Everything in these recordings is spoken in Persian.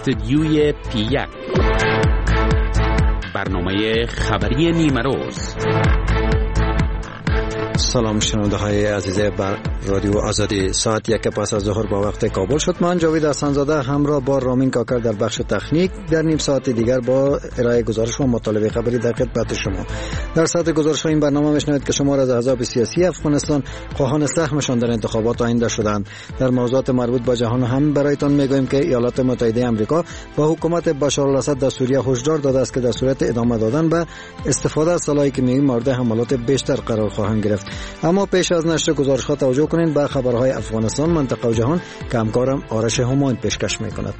استدیوی پی1 برنامه خبری نیمه روز. سلام شنونده های عزیز بر رادیو آزادی. ساعت 1 پس از ظهر با وقت کابل شد. من جاوید حسن‌زاده همراه با رامین کاکر در بخش تکنیک در نیم ساعت دیگر با ارائه گزارش و مطالبه خبری در خدمت شما. در ساعت گزارش این برنامه میشنوید که شمار از احزاب سیاسی افغانستان خواهان سهمشان در انتخابات آینده شدند. در موضوعات مربوط به جهان هم برایتان میگوییم که ایالات متحده آمریکا با حکومت بشار الاسد در سوریه هشدار داده است که در صورت ادامه دادن به استفاده از سلاح کیمیایی مورد حملات بیشتر قرار خواهند گرفت. اما پیش از نشر گزارش‌ها توجه کنید به خبرهای افغانستان، منطقه و جهان که همکارم آرش همایون پیشکش می‌کند.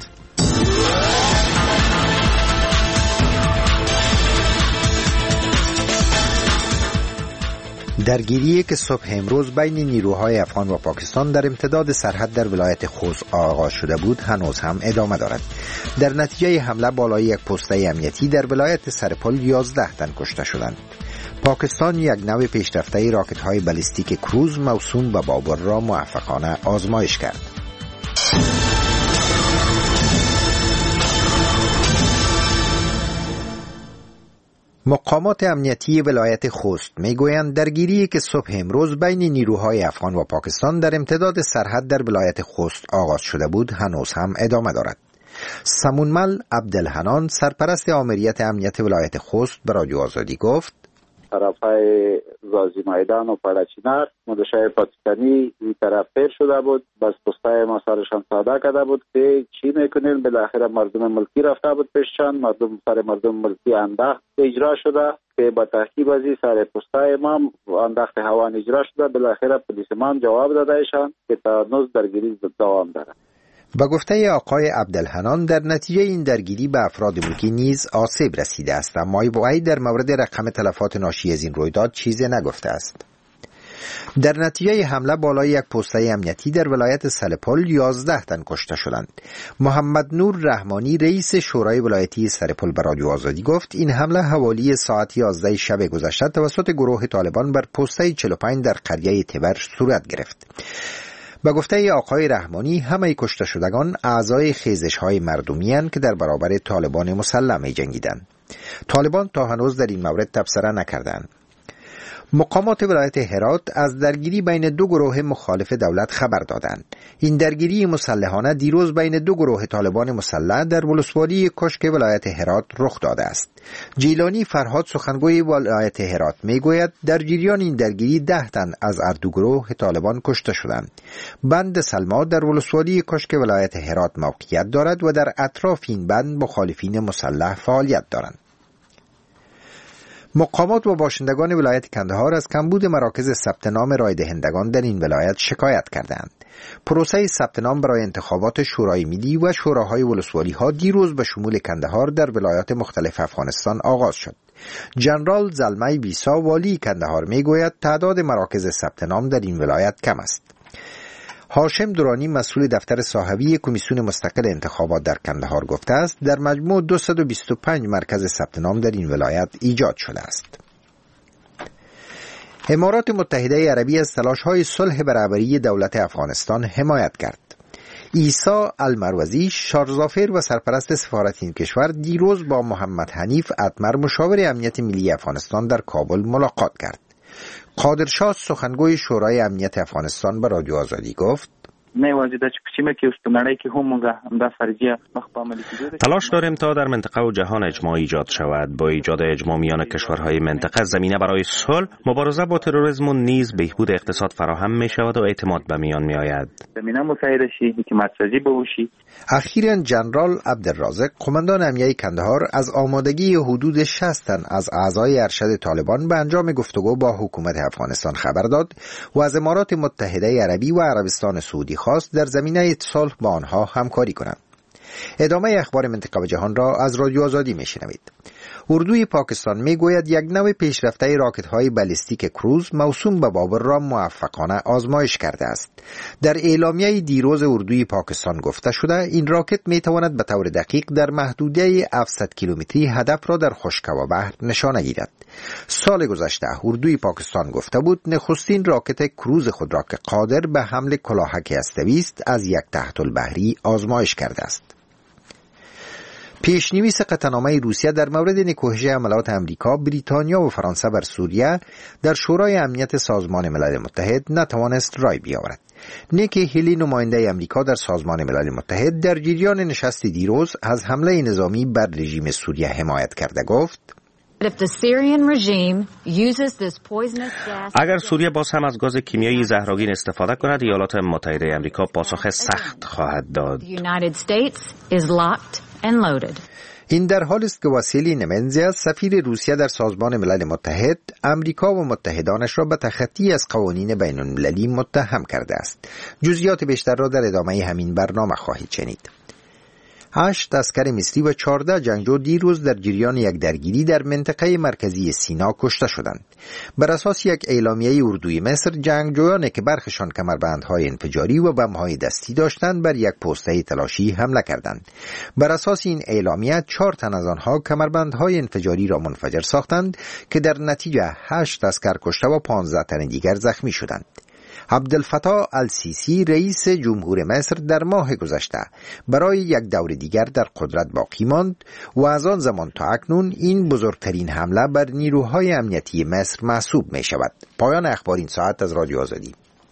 درگیری که صبح امروز بین نیروهای افغان و پاکستان در امتداد سرحد در ولایت خوست آغاز شده بود هنوز هم ادامه دارد. در نتیجه حمله بالای یک پسته امنیتی در ولایت سرپل 11 تن کشته شدند. پاکستان یک نوع پیشرفته راکت‌های بالیستیک کروز موسوم به بابر را موفقانه آزمایش کرد. مقامات امنیتی ولایت خوست میگویند درگیری که صبح امروز بین نیروهای افغان و پاکستان در امتداد سرحد در ولایت خوست آغاز شده بود هنوز هم ادامه دارد. سمونمل عبدالحنان سرپرست آمریت امنیت ولایت خوست به رادیو آزادی گفت: طرفای غازی میدان و پالاچینار مدشای پاکستانی این طرف پیر شده بود، بس پستای ما سرشان ساده کرده بود که چی میکنین. بالاخره مردم ملکی رفته بود پیششان، مردم ملکی انداخت اجرا شده که با تحقیب ازی سر پستای ما انداخت هوان اجرا شده. بالاخره پلیس ما هم جواب داده ایشان که تا نوز درگیری دوام داره. با گفته آقای عبدالحنان در نتیجه این درگیری به افراد ملکی نیز آسیب رسیده است، اما وی در مورد رقم تلفات ناشی از این رویداد چیزی نگفته است. در نتیجه حمله بالای یک پسته امنیتی در ولایت سرپل 11 تن کشته شدند. محمد نور رحمانی رئیس شورای ولایتی سرپل به رادیو آزادی گفت این حمله حوالی ساعت 11 شب گذشته توسط گروه طالبان بر پسته 45 در قریه تبر صورت گرفت. با گفته آقای رحمانی همه کشته شدگان اعضای خیزش‌های مردمی اند که در برابر طالبان مسلح می‌جنگیدند. طالبان تا هنوز در این مورد تبصره نکردند. مقامات ولایت هرات از درگیری بین دو گروه مخالف دولت خبر دادند. این درگیری مسلحانه دیروز بین دو گروه طالبان مسلح در ولسوالی کشک ولایت هرات رخ داده است. جیلانی فرهاد سخنگوی ولایت هرات میگوید در جریان این درگیری 10 تن از هر دو گروه طالبان کشته شدند. بند سلما در ولسوالی کشک ولایت هرات موقعیت دارد و در اطراف این بند مخالفین مسلح فعالیت دارند. مقامات و باشندگان ولایت کندهار از کمبود مراکز ثبت نام رای دهندگان در این ولایت شکایت کردند. پروسه ثبت نام برای انتخابات شورای ملی و شوراهای ولسوالی ها دیروز به شمول کندهار در ولایات مختلف افغانستان آغاز شد. جنرال زلمه بیسا والی کندهار میگوید تعداد مراکز ثبت نام در این ولایت کم است. هاشم درانی مسئول دفتر صاحبی کمیسیون مستقل انتخابات در کندهار گفته است در مجموع 225 مرکز ثبت نام در این ولایت ایجاد شده است. امارات متحده عربی از تلاش‌های صلح برابری دولت افغانستان حمایت کرد. عیسی المروزی شارظافر و سرپرست سفارت این کشور دیروز با محمد حنیف اتمر مشاور امنیت ملی افغانستان در کابل ملاقات کرد. قادرشاه سخنگوی شورای امنیت افغانستان به رادیو آزادی گفت: تلاش داریم تا در منطقه و جهان اجماع ایجاد شود. با ایجاد اجماع میان کشورهای منطقه زمینه برای صلح، مبارزه با تروریسم و نیز بهبود اقتصاد فراهم می شود و اعتماد به میان می آید. زمینه مساعد شی، حکومت سازی بوشی. اخیراً جنرال عبدالرازق قماندان امنیه کندهار از آمادگی حدود 60 تن از اعضای ارشد طالبان به انجام گفتگو با حکومت افغانستان خبر داد و از امارات متحده عربی و عربستان سعودی خواست در زمینه صلح با آنها همکاری کنند. ادامه اخبار منطقه و جهان را از رادیو آزادی میشنوید. اردوی پاکستان میگوید یک نوع پیشرفته راکت‌های بالیستیک کروز موسوم به بابر را موفقانه آزمایش کرده است. در اعلامیه دیروز اردوی پاکستان گفته شده این راکت میتواند به طور دقیق در محدوده 700 کیلومتری هدف را در خشک و بحر نشانه گیرد. سال گذشته اردوی پاکستان گفته بود نخستین راکت کروز خود را که قادر به حمل کلاهک هسته‌ای است از یک تحت البحری آزمایش کرده است. پیش‌نویس قطعنامه روسیه در مورد نکوهش حملات امریکا، بریتانیا و فرانسه بر سوریه در شورای امنیت سازمان ملل متحد نتوانست رای بیاورد. نیکی هیلی، نماینده امریکا در سازمان ملل متحد، در جریان نشست دیروز از حمله نظامی بر رژیم سوریه حمایت کرده گفت: اگر سوریه باز هم از گاز کیمیایی زهرآگین استفاده کند، ایالات متحده آمریکا پاسخ سخت خواهد داد. این در حالی است که واسیلی نمنزیز، سفیر روسیه در سازمان ملل متحد، امریکا و متحدانش را به تخطی از قوانین بین المللی متهم کرده است. جزئیات بیشتر را در ادامه همین برنامه خواهید شنید. 8 عسکر مصری و 14 جنگجو دیروز در جریان یک درگیری در منطقه مرکزی سینا کشته شدند. بر اساس یک اعلامیه اردوی مصر، جنگجویانی که برخشان کمربندهای انفجاری و بم‌های دستی داشتند بر یک پوسته تلاشی حمله کردند. بر اساس این اعلامیه 4 تن از آنها کمربندهای انفجاری را منفجر ساختند که در نتیجه 8 عسکر کشته و 15 تن دیگر زخمی شدند. عبدالفتاح السیسی، رئیس جمهور مصر، در ماه گذشته برای یک دور دیگر در قدرت باقی ماند و از آن زمان تا اکنون این بزرگترین حمله بر نیروهای امنیتی مصر محسوب می شود. پایان اخبار این ساعت از رادیو آزادی.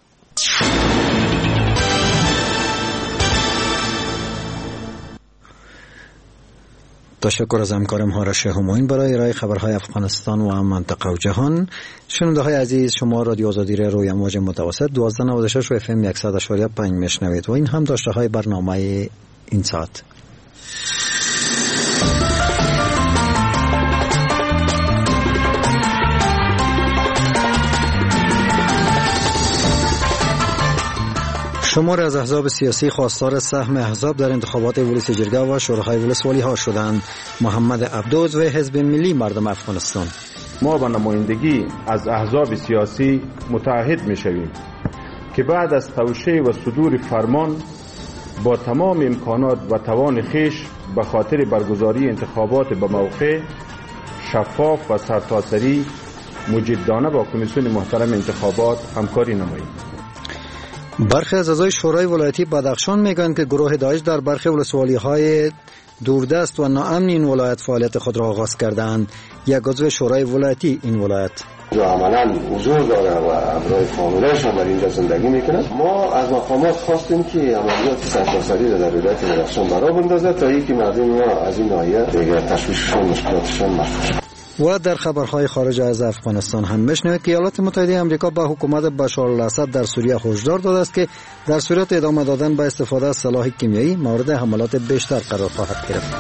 تشکر از همکارم هارش هماین برای ارائه خبرهای افغانستان و منطقه و جهان. شنونده های عزیز، شما رادیو آزادی را روی امواج متوسط 1296 و FM 100.5 میشنوید و این هم داشته های برنامه این ساعت. شمار از احزاب سیاسی خواستار سهم احزاب در انتخابات ولس جرگه و شورای ولسوالی ها شدند. محمد عبدو و حزب ملی مردم افغانستان: ما با نمایندگی از احزاب سیاسی متعهد می شویم که بعد از توشیح و صدور فرمان با تمام امکانات و توان خویش به خاطر برگزاری انتخابات به موقع، شفاف و سرتاسری مجدانه با کمیسیون محترم انتخابات همکاری نماییم. برخی از اعضای شورای ولایتی بدخشان میگن که گروه داعش در برخی ولسوالی‌های دوردست و ناامن این ولایت فعالیت خود را آغاز کردند. یک عضو شورای ولایتی این ولایت: عملاً حضور داره و ابرای فامیلش هم در اینجا زندگی میکنه. ما از مقامات خواستیم که عملیات سرتاسری را در ولایت بدخشان برا بندازه تا اینکه مردم ما از این ناحیه دیگر تشویششان مشکلاتشان مخفف. و در خبرهای خارج از افغانستان هم بشنوید که ایالات متحده آمریکا به حکومت بشار الاسد در سوریه هشدار داده است که در صورت ادامه دادن به استفاده از سلاح کیمیایی مورد حملات بیشتر قرار خواهد گرفت.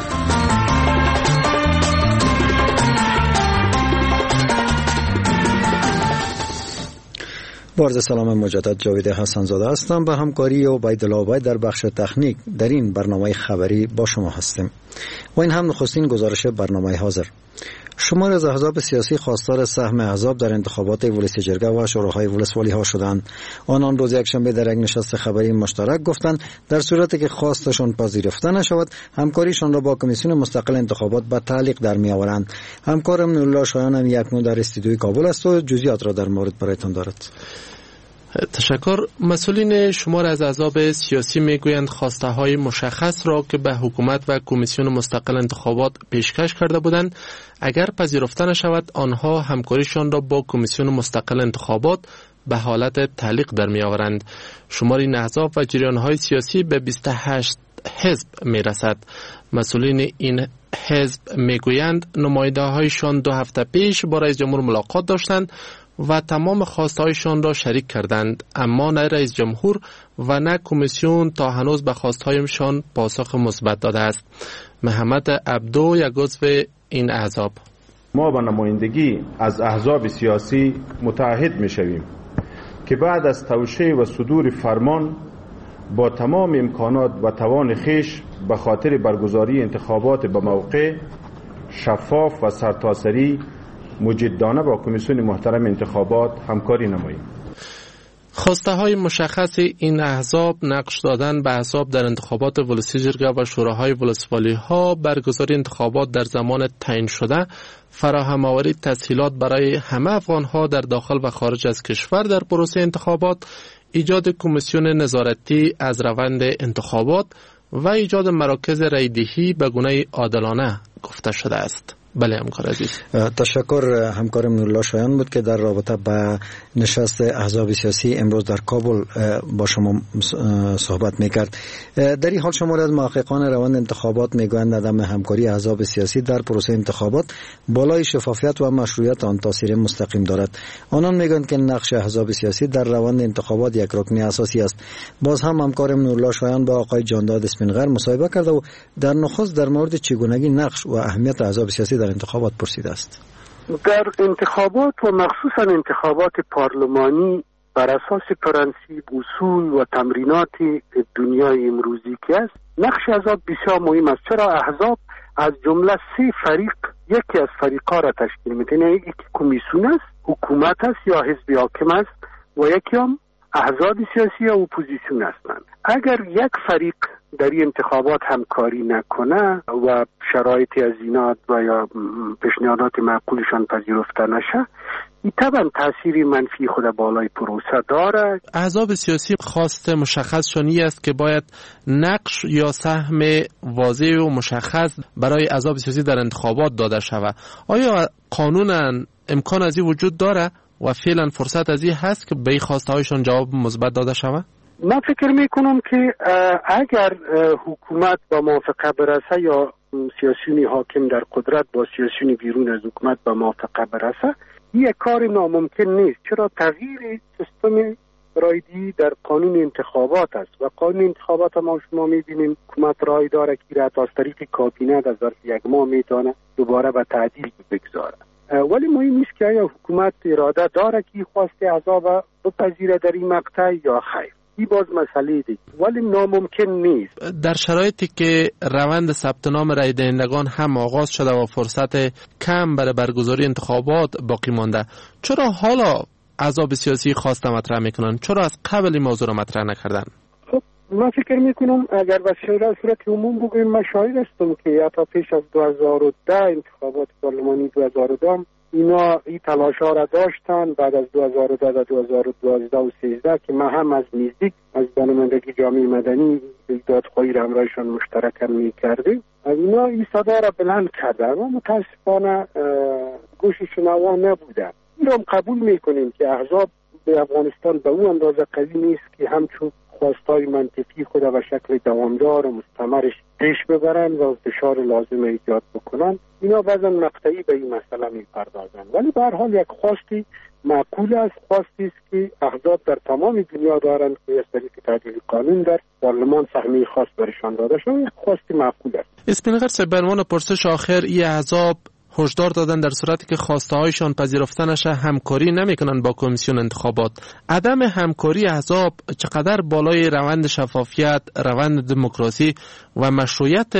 عرض سلام مجدد، جاوید حسن زاده هستم. به همکاری عبیدالله عبید در بخش تکنیک در این برنامه خبری با شما هستیم و این هم نخستین گزارش برنامه حاضر. شمار از احزاب سیاسی خواستار سهم احزاب در انتخابات ولس جرگه و شوراهای ولسوالی ها شدند. آنان روز یکشنبه در یک نشست خبری مشترک گفتند در صورتی که خواستشان پذیرفته نشود، همکاریشان را با کمیسیون مستقل انتخابات به تعلیق در می آورند. همکارم نورالله شایان هم یکنون در استودیوی کابل است و جزئیات را در مورد برایتان دارد. تشکر. مسئولین شمار از احزاب سیاسی میگویند خواسته های مشخص را که به حکومت و کمیسیون مستقل انتخابات پیشکش کرده بودند اگر پذیرفته نشود، آنها همکاریشان را با کمیسیون مستقل انتخابات به حالت تعلیق در می آورند. شمار این احزاب و جریان های سیاسی به 28 حزب می رسد. مسئولین این حزب میگویند نماینده هایشان 2 هفته پیش با رئیس جمهور ملاقات داشتند و تمام خواستهایشان را شریک کردند، اما نه رئیس جمهور و نه کمیسیون تا هنوز به خواستهایشان پاسخ مثبت داده است. محمد عبدو، یک عضو این احزاب: ما با نمایندگی از احزاب سیاسی متعهد می شویم که بعد از توشیح و صدور فرمان با تمام امکانات و توان خویش به خاطر برگزاری انتخابات به موقع، شفاف و سرتاسری مجدانه با کمیسیون محترم انتخابات همکاری نماییم. خواسته های مشخص این احزاب نقش دادن به احزاب در انتخابات ولسی جرگه و شوراهای ولسوالی ها، برگزاری انتخابات در زمان تعیین شده، فراهم آوری تسهیلات برای همه افغان ها در داخل و خارج از کشور در پروسه انتخابات، ایجاد کمیسیون نظارتی از روند انتخابات و ایجاد مراکز رایدهی به گونه عادلانه گفته شده است. بله همکار عزیز. تشکر. همکارم نورالله شایان بود که در رابطه با نشست احزاب سیاسی امروز در کابل با شما صحبت میکرد. در این حال شماری از محققان روند انتخابات میگویند عدم همکاری احزاب سیاسی در پروسه انتخابات بالای شفافیت و مشروعیت آن تاثیر مستقیم دارد. آنان میگویند که نقش احزاب سیاسی در روند انتخابات یک رکن اساسی است. باز هم همکارم نورالله شایان با آقای جانداد اسپینغر مصاحبه کرده و در نخست در مورد چگونگی نقش و اهمیت احزاب سیاسی در انتخابات پرسیده است. در انتخابات و مخصوصا انتخابات پارلمانی بر اساس پرنسیب، اصول و تمرینات دنیای امروزی که است، نقش احزاب بسیار مهم است. چرا احزاب از جمله 3 فریق یکی از فریقا را تشکیل می‌دهند. یکی کمیسیون است، حکومت است یا حزب حاکم است و یکی هم احزاب سیاسی یا اپوزیسیون هستند. اگر یک فریق در این انتخابات همکاری نکنه و شرایطی از اینات و یا پیشنهادات معقولشان پذیرفته نشه، این طبعا تأثیری منفی خود بالای پروسه داره. احزاب سیاسی خواست مشخصشانی است که باید نقش یا سهم واضح و مشخص برای احزاب سیاسی در انتخابات داده شود. آیا قانونا امکان از این وجود داره و فعلا فرصت از این هست که به این خواسته هایشان جواب مثبت داده شود؟ من فکر میکنم که اگر حکومت با موافقه برسه یا سیاسیون حاکم در قدرت با سیاسیون بیرون از حکومت با موافقه برسه، این یک کار ناممکن نیست. چرا تغییر سیستم رایدی در قانون انتخابات است و قانون انتخابات ما شما میبینیم حکومت رای داره که را از طریق کابینه در ظرف یک ماه میتونه دوباره به تعدیل بگذاره. ولی مهم نیست که آیا حکومت اراده داره که خواست احزاب بپذیره در این مقطع یا خیر. این باز مسئله دیگه، ولی ناممکن نیست. در شرایطی که روند ثبت نام رای دهندگان هم آغاز شده و فرصت کم برای برگزاری انتخابات باقی مانده، چرا حالا احزاب سیاسی خواسته مطرح میکنن؟ چرا از قبل این موضوع را مطرح نکردن؟ خب من فکر میکنم اگر به صورت عموم بگویم، من شاهد هستم که حتی پیش از 2010 انتخابات پارلمانی 2010 اینا این تلاش ها را داشتن. بعد از 2010 و 2012 و 2013 که ما هم از نزدیک از نمایندگی جامعه مدنی دادخواهی را همراهشان مشترکاً می‌کردیم، اینا این صدا را بلند کردن و متاسفانه گوش شنوا نبودن. این را قبول میکنیم که احزاب به افغانستان به اون اندازه قوی نیست که همچون خواستای منطقی خود و شکل دوامدار و مستمرش پیش ببرن و فشار لازم ایجاد بکنن. اینا بعضا مقطعی به این مسئله میپردازن، ولی به هر حال یک خواستی معقول است، خواستی است که احزاب در تمام دنیا دارند که از طریق تعدیل قانون در پارلمان سهمیه خاص برشان داده شده. یک خواستی معقول است. اسپینغر صاحب، به عنوان پرسش آخر، این احزاب هشدار دادن در صورتی که خواسته هایشان پذیرفته نشه همکاری نمیکنن با کمیسیون انتخابات. عدم همکاری احزاب چقدر بالای روند شفافیت، روند دموکراسی و مشروعیت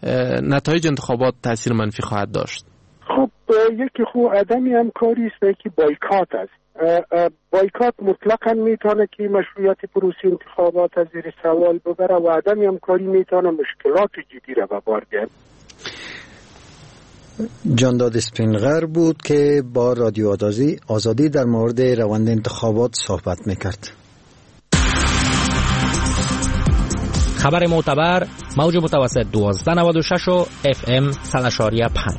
نتایج انتخابات تاثیر منفی خواهد داشت؟ خب یکی عدم همکاری است، یکی بایکات است. بایکات مطلقاً میتونه که مشروعیت پروسه انتخابات از زیر سوال ببره و عدم همکاری میتونه مشکلات جدی را به بار بیاره. جانداد اسپینغر بود که با رادیو آزادی در مورد روند انتخابات صحبت میکرد. خبر معتبر، موج متوسط 1296 و FM 100.5.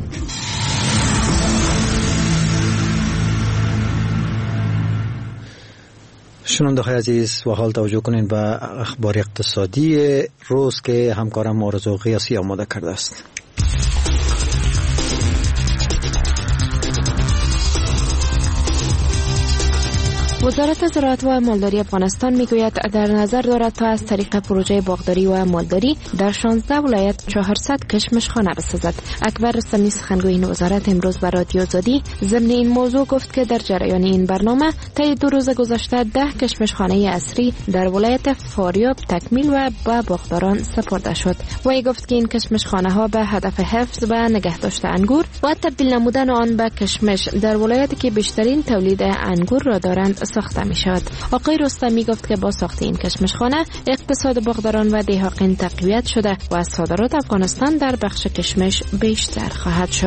شنونده‌های عزیز، و حال توجه کنین به اخبار اقتصادی روز که همکارم آرزو قیاسی آماده کرده است. وزارت زراعت و مالداری افغانستان میگوید در نظر دارد تا از طریق پروژه باغداری و مالداری در 16 ولایت 400 کشمش خانه بسازد. اکبر رستمی سخنگوی این وزارت امروز به رادیو آزادی ضمن این موضوع گفت که در جریان این برنامه طی 2 روز گذشته 10 کشمش خانه اصری در ولایت فاریاب تکمیل و به باغداران سپرده شد. وی گفت که این کشمش خانه ها به هدف حفظ و نگهداشت انگور و تبدیل نمودن آن به کشمش در ولایتی که بیشترین تولید انگور را دارند ساخته می شود. آقای رستمی گفت که با ساخت این کشمشخانه اقتصاد باغداران و دهقان تقویت شده و صادرات افغانستان در بخش کشمش بیشتر خواهد شد.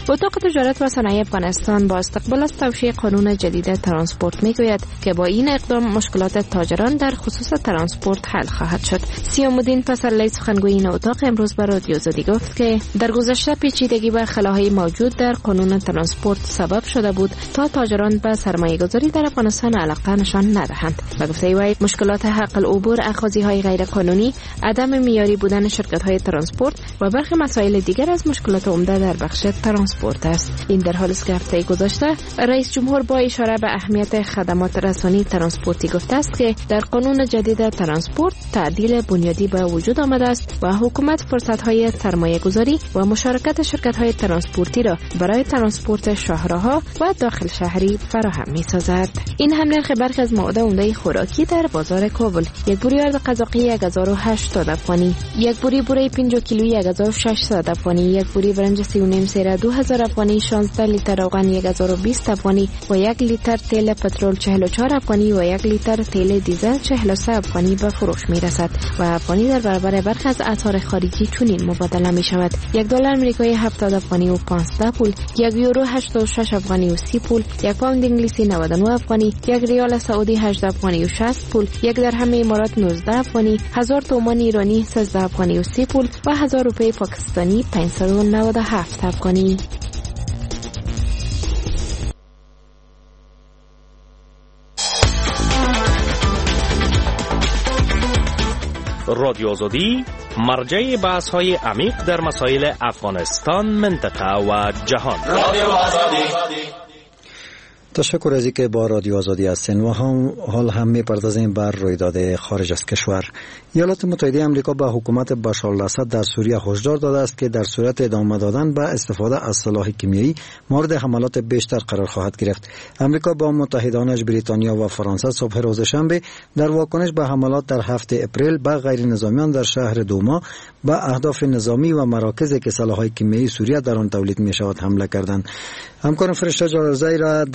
اتاق تجارت و صنایع افغانستان با استقبال از توشیح قانون جدید ترانسپورت میگوید که با این اقدام مشکلات تاجران در خصوص ترانسپورت حل خواهد شد. سیام‌الدین پسرلی سخنگوی این اتاق امروز به رادیو آزادی گفت که در گذشته پیچیدگی و خلاهای موجود در قانون ترانسپورت سبب شده بود تا تاجران به سرمایه‌گذاری در افغانستان علاقه نشان ندهند. و گفته وی مشکلات حق العبور، اخاذی‌های غیر قانونی، عدم معیاری بودن شرکت‌های ترانسپورت و برخی مسائل دیگر از مشکلات عمده در بخش ترانسپورت است. این در حالی است که هفته گذشته رئیس جمهور با اشاره به اهمیت خدمات رسانی ترانسپورتی گفته است که در قانون جدید ترانسپورت تعدیل بنیادی به وجود آمده است و حکومت فرصت‌های سرمایه‌گذاری و مشارکت شرکت‌های ترانسپورتی را برای ترانسپورت شاهراها و داخل شهری فراهم می‌سازد. این هم نرخ برخی از مواد عمده خوراکی در بازار کابل: یک بوری ارد قزاقی 1080 افغانی، یک بوری بوره 5 کیلویی 1600 افغانی، یک بوری برنج 3.5 سیر 2000 افغانی، 16 لیتر روغن 1020 افغانی و 1 لیتر تیل پترول 44 افغانی و 1 لیتر تیل دیزل 43 افغانی به فروش می‌رسد و افغانی در برابر برخی از اسعار خارجی چنین مبادله می‌شود: یک دلار آمریکایی 70 افغانی و 15 پول، یک یورو 86 افغانی و 30 پول، یک پوند انگلیسی 99 افغانی، یک ریال سعودی 18 افغانی و 60 پول، یک درهم امارات 19 افغانی، 1000 تومان ایرانی 13 افغانی و 30 پول و 1000 روپیه پاکستانی 597 افغانی. رادیو آزادی مرجع بحث‌های عمیق در مسائل افغانستان، منطقه و جهان. رادیو آزادی. تشکر از اینکه با رادیو آزادی هستین و حال هم می‌پردازیم بر رویداد خارج از کشور. ایالات متحده آمریکا به حکومت بشار الاسد در سوریه هشدار داده است که در صورت ادامه دادن به استفاده از سلاح کیمیایی مورد حملات بیشتر قرار خواهد گرفت. آمریکا با متحدانش بریتانیا و فرانسه صبح روز شنبه در واکنش به حملات در هفته اپریل به غیر نظامیان در شهر دوما به اهداف نظامی و مراکزی که سلاح‌های کیمیایی سوریه در آن تولید می‌شود حمله کردند. همکارم فرشته جلالزایی را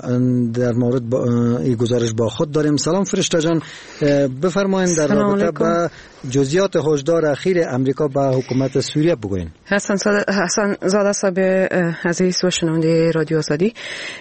در مورد این گزارش با خود داریم. سلام فرشته جان، بفرمایید در رابطه با جزئیات هشدار اخیر امریکا به حکومت سوریه بگوین. حسن زاده صاحب عزیز و شنونده رادیو آزادی،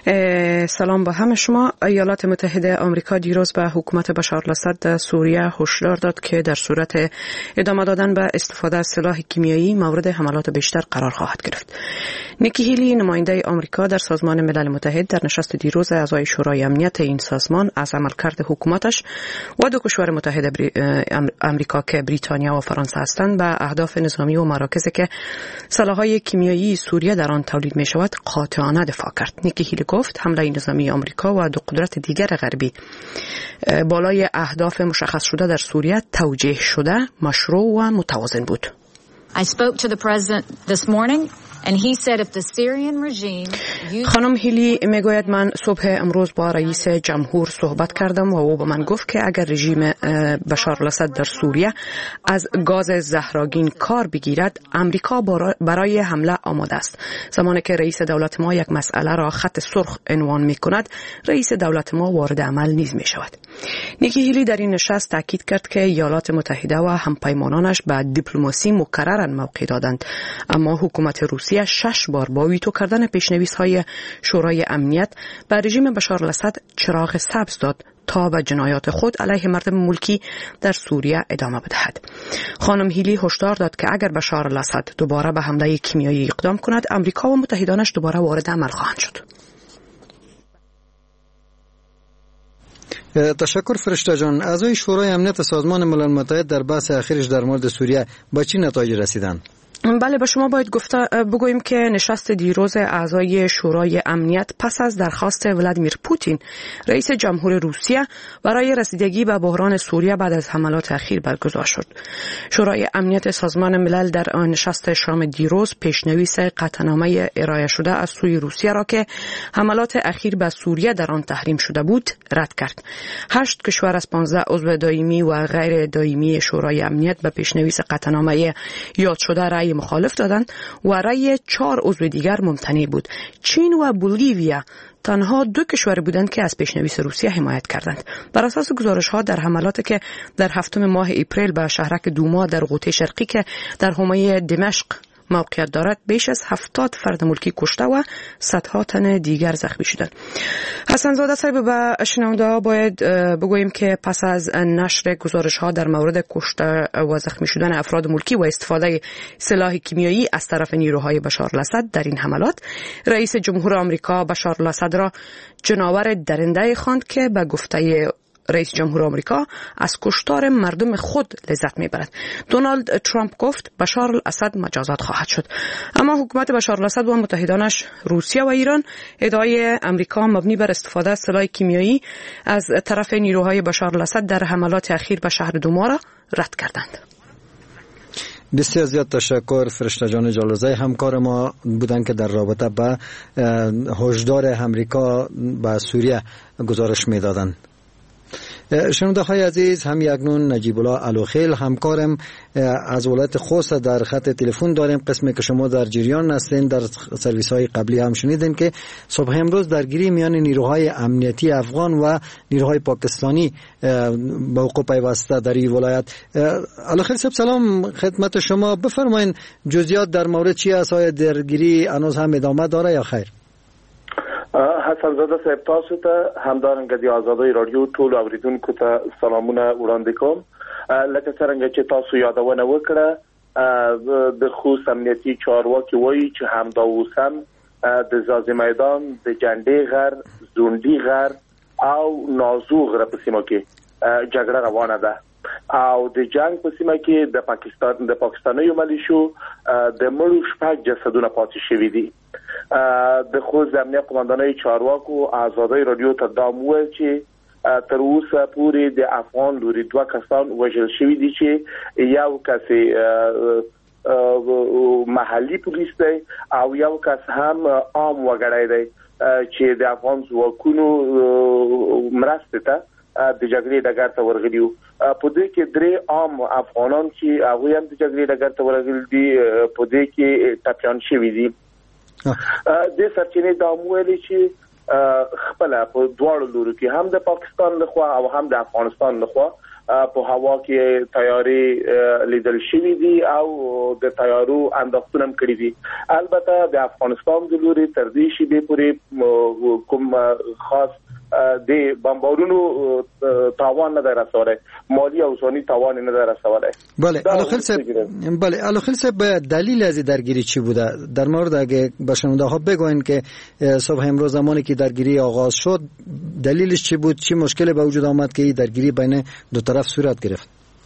سلام با همه شما. ایالات متحده آمریکا دیروز به حکومت بشار الاسد در سوریه هشدار داد که در صورت ادامه دادن به استفاده از سلاح کیمیایی مورد حملات بیشتر قرار خواهد گرفت. نیکی هیلی، نماینده آمریکا در سازمان ملل متحد، در نشست دیروز اعضای شورای امنیت این سازمان از عملکرد حکومتش و دو کشور متحد آمریکا که بریتانیا و فرانسه هستند به اهداف نظامی و مراکزی که سلاح‌های کیمیایی سوریه در آن تولید می‌شود قاطعانه دفاع کرد. نیکی هیلی گفت حمله نظامی آمریکا و دو قدرت دیگر غربی بالای اهداف مشخص شده در سوریه توجیه شده، مشروع و متوازن بود. I spoke to the president this morning and he said if the Syrian regime خانم هیلی میگوید من صبح امروز با رئیس جمهور صحبت کردم و او به من گفت که اگر رژیم بشار الاسد در سوریه از گاز زهرآگین کار بگیرد امریکا برای حمله آماده است. زمانی که رئیس دولت ما یک مسئله را خط سرخ عنوان میکند، رئیس دولت ما وارد عمل نیز میشود. نیکی هیلی در این نشست تاکید کرد که ایالات متحده و همپیمانانش به دیپلماسی مکرراً موقع دادند، اما حکومت روسیه 6 بار با ویتو کردن پیشنویس‌های شورای امنیت به رژیم بشار الاسد چراغ سبز داد تا به جنایات خود علیه مردم ملکی در سوریه ادامه بدهد. خانم هیلی هشدار داد که اگر بشار الاسد دوباره به حمله کیمیایی اقدام کند، امریکا و متحدانش دوباره وارد عمل خواهند شد. تشکر فرشته جان. اعضای شورای امنیت سازمان ملل متحد در بحث اخیرش در مورد سوریه با چه نتایج رسیدند؟ بله، به شما باید بگوییم که نشست دیروز اعضای شورای امنیت پس از درخواست ولادیمیر پوتین رئیس جمهور روسیه برای رسیدگی به بحران سوریه بعد از حملات اخیر برگزار شد. شورای امنیت سازمان ملل در نشست شام دیروز پیشنویس قطعنامه ارائه شده از سوی روسیه را که حملات اخیر به سوریه در آن تحریم شده بود رد کرد. 8 کشور از 15 عضو دائمی و غیر دائمی شورای امنیت به پیشنویس قطعنامه یاد شده رأی مخالف دادند و رأی 4 عضو دیگر ممتنع بود. چین و بولیویا تنها 2 کشور بودند که از پیشنویس روسیه حمایت کردند. بر اساس گزارش‌ها در حملاتی که در 7 ماه اپریل به شهرک دوما در غوطه شرقی که در حومه دمشق موقعیت دارد بیش از 70 فرد ملکی کشته و صدها تن دیگر زخمی شدند. حسن زاده صاحب، به شنونده ها باید بگوییم که پس از نشر گزارش ها در مورد کشته و زخمی شدن افراد ملکی و استفاده سلاح کیمیایی از طرف نیروهای بشار الاسد در این حملات، رئیس جمهور آمریکا بشار الاسد را جناور درنده خواند که به گفته رئیس جمهور آمریکا از کشتار مردم خود لذت میبرد. دونالد ترامپ گفت بشار الاسد مجازات خواهد شد. اما حکومت بشار الاسد و متحدانش روسیه و ایران ادعای آمریکا مبنی بر استفاده از سلاح کیمیایی از طرف نیروهای بشار الاسد در حملات اخیر به شهر دوما را رد کردند. بسیار زیاد تشکر. فرشته جان جالوزی همکار ما بودن که در رابطه با هشدار آمریکا به سوریه گزارش میدادند. شنونده های عزیز، هم اکنون نجیب الله الوخیل همکارم از ولایت خوست در خط تلفن داریم. قسمی که شما در جریان هستین، در سرویس های قبلی هم شنیدین که صبح امروز درگیری میان نیروهای امنیتی افغان و نیروهای پاکستانی به وقوع پیوسته در این ولایت. الوخیل صاحب سلام خدمت شما، بفرمایید جزئیات در مورد چی است؟ آیا درگیری هنوز هم ادامه داره یا خیر؟ حسن زاده صاحب، تاسو ته همدارنګه د آزادۍ رادیو ټول اوریدونکو ته سلامونه وړاندې کوم. لکه څنګه چې تاسو یادونه وکړه، د خوست امنیتي چارواکي وایي چې همدا اوس هم د زازی میدان، د جنډې غر، زونډي غر او نازو غر په سیمه کې جګړه روانه ده او د جنگ په سیمه کې د پاکستاني ملیشو د مړو شپږ جسدونه پاتې شوي دي. د خوست امنیت قومندانۍ چارواکو آزادۍ رادیو ته دا وویل چې تر اوسه پورې د افغان لوري 2 کسان وژل شوي دي چې یو کس محلي پولیس دی او یو کس هم عام وګړی دی چې د افغان ځواکونو مرسته ته د جګړې ډګر ته ورغلي وو. په دې کې 3 عام افغانان چې هغه هم د جګړې ډګر ته ورغلي دي په دې کې ټپيان شوي دي. د سرچینې د امویلي چې خپل په دواړو لورو کې هم د پاکستان لخوا او هم د افغانستان لخوا په هوا کې تیاری لیدل شوی دي او د تیارو انداختونه هم کړی دي. البته د افغانستان د لوري تر دې شی به پورې کوم خاص د بمبارونو تاوان نه رسوله، مالی او ځاني تاوان نه رسوله. بله الوخیل صاحب دلیل از درگیری چی بوده؟ در مورد اگه به شنونده ها بگوین که صبح امروز زمانی که درگیری آغاز شد دلیلش چی بود؟ چی مشکلی به وجود آمد که این درگیری بین دو طرف صورت گرفت؟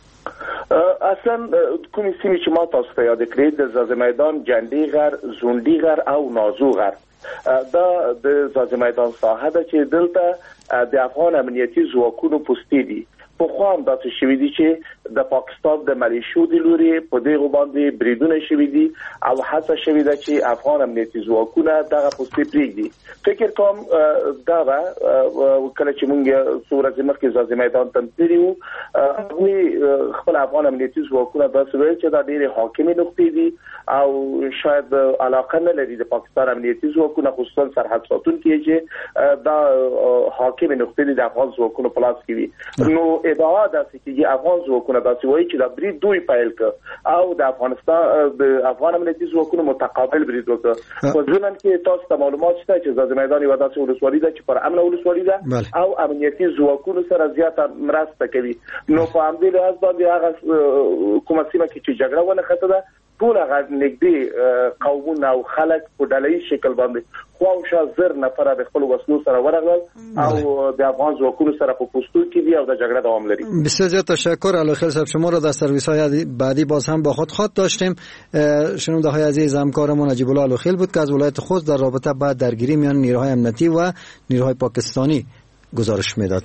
اصلا کومې سیمې چې ما تاسو ته یاد کړې د زازی میدان، جنډې غر، زونډي غر او نازو غر، دا د زازی میدان ساحه ده چې دلته د افغان امنیتي ځواکونو پوستې دي. په خو هم داسې شوي دي چې د پاکستان د ملیشو د لوري په دغه باندې بریدونه شوي دي او هڅه شوې ده چې افغان امنیتي ځواکونه دغه پوستې پرېږدي. فکر کوم دا کله چې موږ څو ورځې مخکې زازی میدان ته تللي وو، هغوی خپل افغان امنیتي ځواکونه داسې ویل چې دا ډېرې حاکمې نقطې دي او شاید علاقه نه لري د پاکستان امنیتي ځواکونه، خصوصا سرحد ساتونکي چې دا حاکمې نقطې دي د افغان ځواکونو په لاس کې وي. نو ادعا ده چې افغان ځواکونه داسې وایي چې دا برید دوی پیل کړ او د افغان امنیتي ځواکونو متقابل برید وکړ. په ځینن کې تاسو ته معلومات شته چې زازی میدان یو داسې ولسوالي ده چې پر امن ولسوالي ده او امنیتي ځواکونو سره زیاته مرسته کوي. نو په همدې لحاظ باندې هغه کومه سیمه کې چې جګړه ونښته ده ټول هغه نږدې قومونه او خلک په ډله‌یي شکل باندې خواوشا زر نفر د خپل وسلو سره ورغلل او د افغان ځواکونو سره په پوستو کې دي او د جګړه دوام لري. بسیار زیاد تشکر الوخیل صاحب، شما را در سرویس های بعدی باز هم با خود داشتیم. شنونده های عزیز، همکارمون نجیب الله الوخیل بود که از ولایت خوست در رابطه با درگیری میان نیروهای امنیتی و نیروهای پاکستانی گزارش میداد.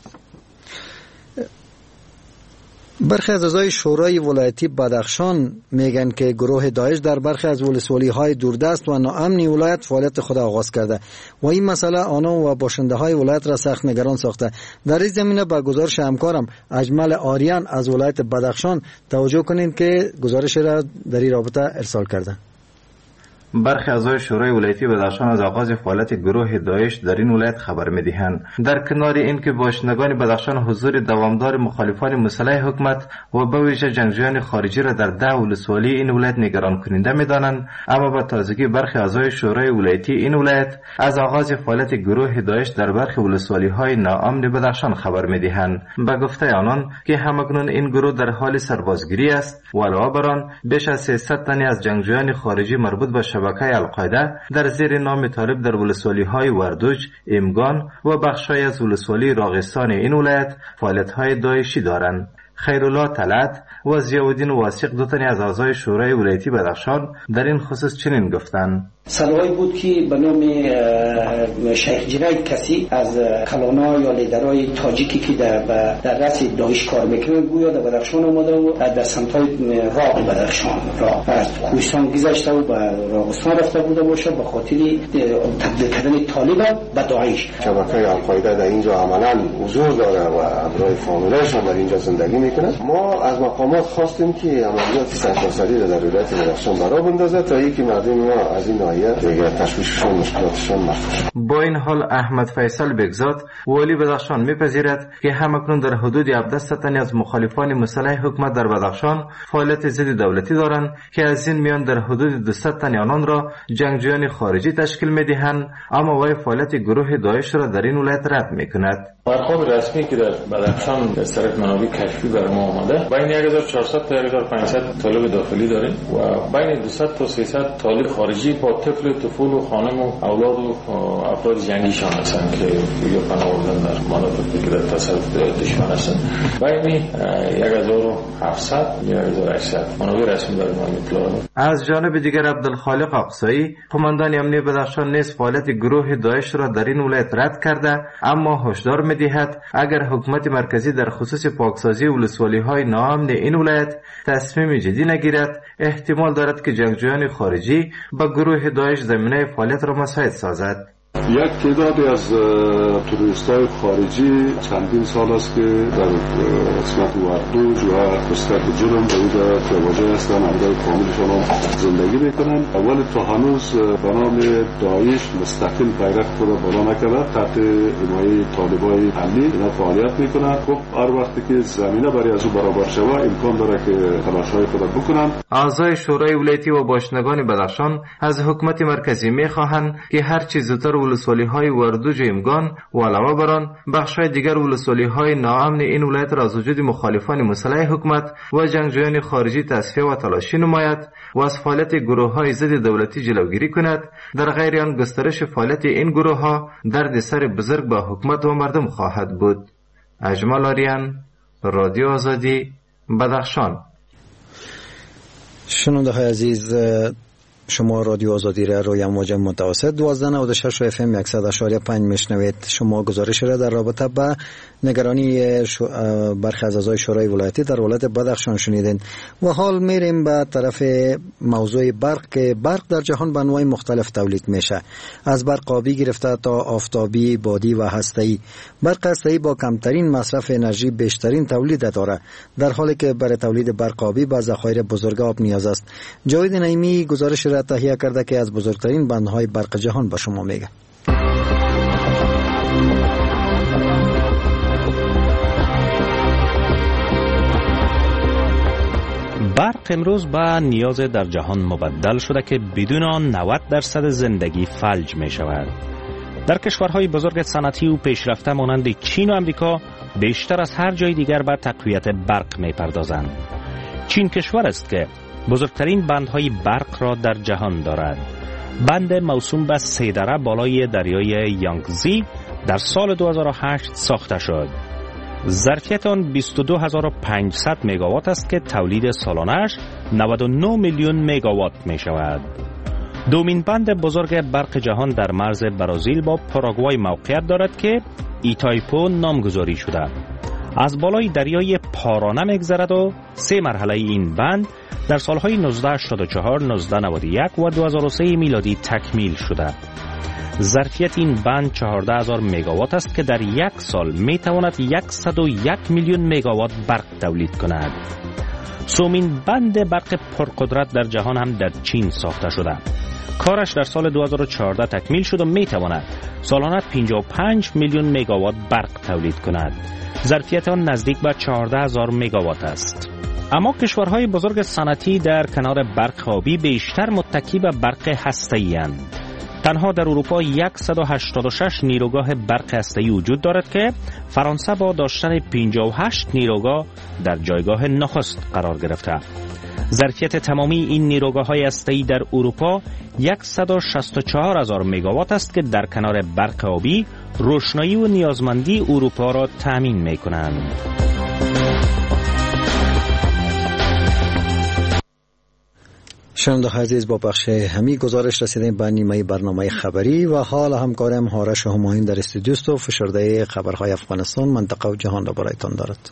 برخی از اعضای شورای ولایتی بدخشان میگن که گروه داعش در برخی از ولسوالی‌های دوردست و ناامنی ولایت فعالیت خود آغاز کرده و این مسئله آنها و باشنده‌های ولایت را سخت نگران ساخته. در این زمینه با گزارش همکارم اجمل آریان از ولایت بدخشان توجه کنید که گزارش را در این رابطه ارسال کرده. برخی اعضای شورای ولایتی بدخشان از آغاز فعالیت گروه داعش در این ولایت خبر می‌دهند. در کنار اینکه باشندگان بدخشان حضور دوامدار مخالفان مسلح حکومت و به ویژه جنگجویان خارجی را در 10 ولسوالی این ولایت نگران کننده می‌دانند، اما به تازگی برخی اعضای شورای ولایتی این ولایت از آغاز فعالیت گروه داعش در برخی ولسوالی‌های ناامن بدخشان خبر می‌دهند. به گفته آنان که همکنون این گروه در حال سربازگیری است و علاوه بر آن بیش از 300 تن از جنگجویان خارجی مربوط به شبکه القاعده در زیر نام طالب در ولسوالی‌های وردوج، امگان و بخشای از ولسوالی راغستان این ولایت فعالیت‌های داعشی دارند. خیرالله طلعت و ضیاءالدین واثق دو تن از اعضای شورای ولایتی بدخشان در این خصوص چنین گفتند: سالهایی بود که به نام شیخ جنید کسی از کلانا یا لیدرهای تاجیکی که در رأس داعش کار میکنه گویا در بدخشان آمده و در سمت‌های راغ بدخشان از کوهستان گذشته و به راغستان رفته بوده باشه به خاطر تبدیل کردن طالب به داعش. شبکه القاعده در اینجا عملاً حضور داره و ابرای فامیلشان در اینجا زندگی میکنند. ما از مقامات خواستیم که عملیات سرتاسری را در ولایت بدخشان برا بندازد تا اینکه مردم ما از این تشویششان مشکلاتشان مخفف. با این حال احمد فیصل بگزاد والی بدخشان میپذیرد که همکنون در حدود 17 تن از مخالفان مسلح حکومت در بدخشان فعالیت ضد دولتی دارند که از این میان در حدود 200 تن آنان را جنگجویان خارجی تشکیل میدهند، اما وی فعالیت گروه داعش را در این ولایت رد میکند. ارقام رسمی که در بدخشان از طرف منابع کشفی بر ما آمده بین 1400 تا 1500 طالب داخلی داریم و بین 200 تا 300 طالب خارجی با طفل و خانم و اولاد و افراد جنگیشان هستند که یا پناه بردن در مناطقی که در تصرف دشمن هستند. بین 1700 یا 1800 منابع رسمی بر ما اطلاع دارند. از جانب دیگر عبدالخالق اقصایی قماندان امنیه بدخشان نیز فعالیت گروه داعش را در این ولایت رد کرده، اما هشدار می‌دهد اگر حکومت مرکزی در خصوص پاکسازی ولسوالی‌های ناامن این ولایت تصمیم جدی نگیرد، احتمال دارد که جنگجویان خارجی با گروه داعش زمینه فعالیت را مساعد سازد. یک تعدادی از توریست‌های خارجی چندین سال است که در قسمت وردوج و قسمت جرم در اینجا تواجه هستند، اندر کاملشان هم زندگی میکنند. ولی تا هنوز به نام داعش مستقل بیرق خود را بالا نکرده، تحت حمایه طالبای محلی اینا فعالیت میکنند. خب هر وقتی که زمینه برای از او برابر شود امکان داره که تلاش‌های خود بکنند. اعضای شورای ولایتی و باشندگان بدخشان از حکومت مرکزی میخواهند که هر چیز زودتر ولسوالی‌های وردوج و امگان و علاوه بر آن بخش‌های دیگر ولسوالی‌های ناامن این ولایت را از وجود مخالفان مسلح حکومت و جنگجویان خارجی تصفیه و تلاشی نماید و از فعالیت گروه‌های ضد دولتی جلوگیری کند. در غیر آن گسترش فعالیت این گروه‌ها دردسر بزرگ به حکومت و مردم خواهد بود. اجمل آریان، رادیو آزادی، بدخشان. شنونده‌های عزیز، شما رادیو آزادی را روی موج متوسط 1296 اف ام 100.5 میشنوید. شما گزارش را در رابطه با نگرانی برخی از اعضای شورای ولایتی در ولایت بدخشان شنیدین و حال میریم به طرف موضوع برق که برق در جهان به انواع مختلف تولید میشه، از برق آبی گرفته تا آفتابی، بادی و هسته‌ای. برق هسته‌ای با کمترین مصرف انرژی بیشترین تولید داره، در حالی که برای تولید برق آبی به ذخایر بزرگ آب نیاز است. جاوید نعیمی گزارش را تهیه کرده که از بزرگترین بندهای برق جهان به شما میگه. برق امروز به نیاز در جهان مبدل شده که بدون آن 90% زندگی فلج می شود. در کشورهای بزرگ صنعتی و پیشرفته مانند چین و امریکا بیشتر از هر جای دیگر به تقویت برق می پردازند. چین کشور است که بزرگترین بندهای برق را در جهان دارد. بند موسوم به سیدره بالای دریای یانگزی در سال 2008 ساخته شد. ظرفیت آن 22500 مگاوات است که تولید سالانه‌اش 99 میلیون مگاوات می شود. دومین بند بزرگ برق جهان در مرز برزیل با پاراگوای موقعیت دارد که ایتایپو نامگذاری شده. از بالای دریای پارانه می‌گذرد و 3 مرحله این بند در سالهای 1984، 1991 و 2003 میلادی تکمیل شده. ظرفیت این بند 14000 مگاوات است که در یک سال میتواند 101 میلیون مگاوات برق تولید کند. سومین بند برق پرقدرت در جهان هم در چین ساخته شده. کارش در سال 2014 تکمیل شد و میتواند سالانه 55 میلیون مگاوات برق تولید کند. ظرفیت آن نزدیک به 14,000 مگاوات است. اما کشورهای بزرگ صنعتی در کنار برق آبی بیشتر متکی به برق هسته‌ای اند. تنها در اروپا 186 نیروگاه برق هسته‌ای وجود دارد که فرانسه با داشتن 58 نیروگاه در جایگاه نخست قرار گرفته. ظرفیت تمامی این نیروگاه‌های هسته‌ای در اروپا 164,000 مگاوات است که در کنار برق آبی روشنایی و نیازمندی اروپا را تامین می‌کنند. شنونده عزیز، با بخش همی گزارش رسیدیم به نیمه برنامه خبری و حال همکارم هارش هماهین در استودیو است و فشرده خبرهای افغانستان، منطقه و جهان را برایتان دارد.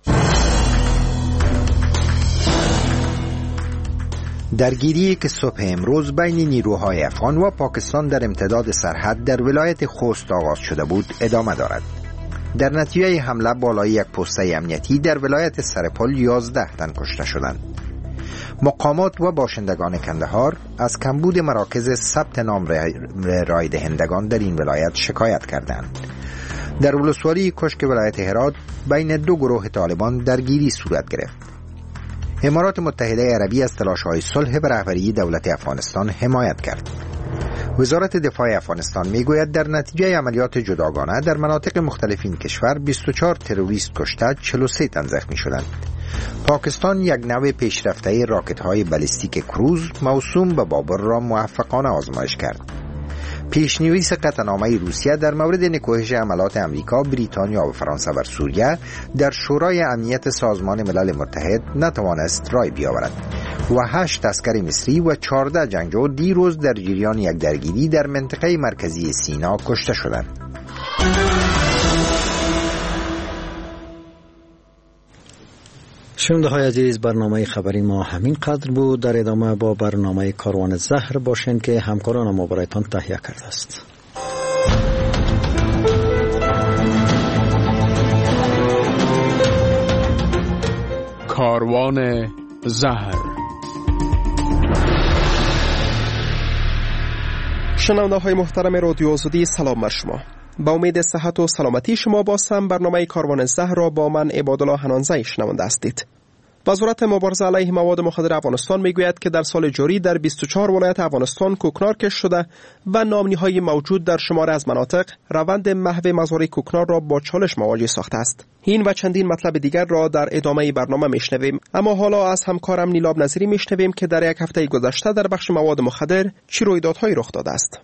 درگیری که صبح امروز بین نیروهای افغان و پاکستان در امتداد سرحد در ولایت خوست آغاز شده بود ادامه دارد. در نتیجه حمله بالای یک پسته امنیتی در ولایت سرپل 11 تن کشته شدند. مقامات و باشندگان کندهار از کمبود مراکز ثبت نام رای دهندگان در این ولایت شکایت کردند. در ولسوالی کشک ولایت هرات بین دو گروه طالبان درگیری صورت گرفت. امارات متحده عربی از تلاش‌های صلح به رهبری دولت افغانستان حمایت کرد. وزارت دفاع افغانستان میگوید در نتیجه عملیات جداگانه در مناطق مختلف این کشور 24 تروریست کشته، 43 تن زخمی شدند. پاکستان یک نوع پیشرفته راکت‌های بالیستیک کروز موسوم به بابر را موفقانه آزمایش کرد. پیش‌نویس قطعنامه روسیه در مورد نکوهش حملات امریکا، بریتانیا و فرانسه بر سوریه در شورای امنیت سازمان ملل متحد نتوانست رای بیاورد و 8 عسکر مصری و 14 جنگجو دیروز در جریان یک درگیری در منطقه مرکزی سینا کشته شدند. شنونده های عزیز، برنامه خبری ما همین قدر بود. در ادامه با برنامه کاروان زهر باشین که همکاران ما برایتان تهیه کرده است. کاروان زهر. شنونده های محترم رادیو آزادی، سلام بر شما. با امید صحت و سلامتی شما بازم برنامه کاروان زهر را با من عبادالله حنانزی شنونده هستید. وزارت مبارزه علیه مواد مخدر افغانستان میگوید که در سال جاری در 24 ولایت افغانستان کوکنار کشف شده و نامنی‌های موجود در شمار از مناطق روند محو مزارع کوکنار را با چالش مواجه ساخته است. این و چندین مطلب دیگر را در ادامه برنامه میشنویم، اما حالا از همکارم نیلاب نظری میشنویم که در یک هفته گذشته در بخش مواد مخدر چه رویدادهایی رخ داده است.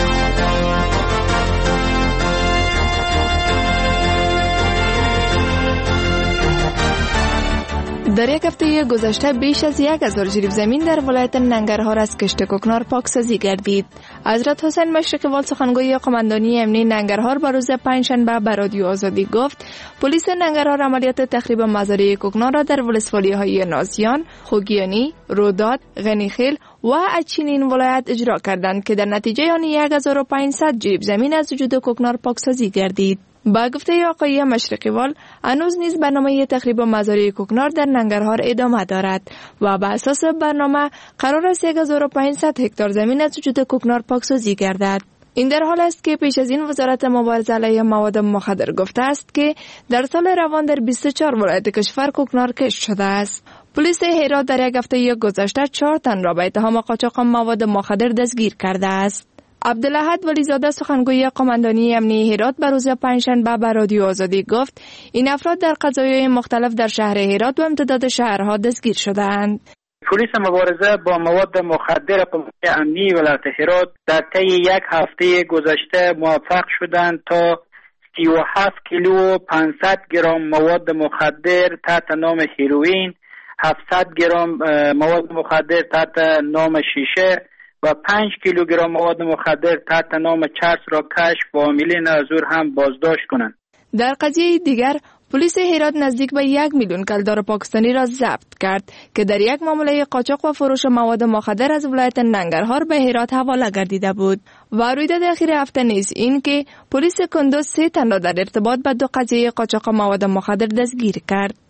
در یک هفته گذشته بیش از 1000 جریب زمین در ولایت ننگرهار از کشت کوکنار پاکسازی گردید. حضرت حسین مشرقیوال سخنگوی قماندانی امنی ننگرهار بر روز پنجشنبه به رادیو آزادی گفت پلیس ننگرهار عملیات تخریب مزارع کوکنار را در ولسوالی‌های نازیان، خوگیانی، روداد، غنیخیل و اچین این ولایت اجرا کردند که در نتیجه آن 1500 جریب زمین از وجود کوکنار پاکسازی گردید. با گفته آقای مشرقیوال هنوز نیز برنامه تخریب مزارع کوکنار در ننگرهار ادامه دارد و بر اساس برنامه قرار است 1500 هکتار زمین از وجود کوکنار پاکسازی گردد. این در حال است که پیش از این وزارت مبارزه علیه مواد مخدر گفته است که در سال روان در 24 ولایت کشور کوکنار کشف شده است. پلیس هرات در یک هفته گذشته 4 تن را به اتهام قاچاق مواد مخدر دستگیر کرده است. عبدالاحد ولیزاده سخنگوی قماندانی امنی هرات بر روز پنجشنبه به رادیو آزادی گفت این افراد در قضایای مختلف در شهر هرات و امتداد شهرها دستگیر شدند. پلیس مبارزه با مواد مخدر قوه امنی ولایت هرات در طی یک هفته گذشته موفق شدند تا 37 کیلو 500 گرم مواد مخدر تحت نام هیروئین، 700 گرم مواد مخدر تحت نام شیشه و 5 کیلوگرم مواد مخدر تحت نام چرس را کشف و عاملین حضور هم بازداشت کنند. در قضیه دیگر پلیس هرات نزدیک به 1 میلیون کلدار پاکستانی را ضبط کرد که در یک معامله قاچاق و فروش مواد مخدر از ولایت ننگرهار به هرات حواله گردیده بود. و رویداد اخیر هفته نیز این که پلیس کندوز 3 تن را در ارتباط با 2 قضیه قاچاق مواد مخدر دستگیر کرد.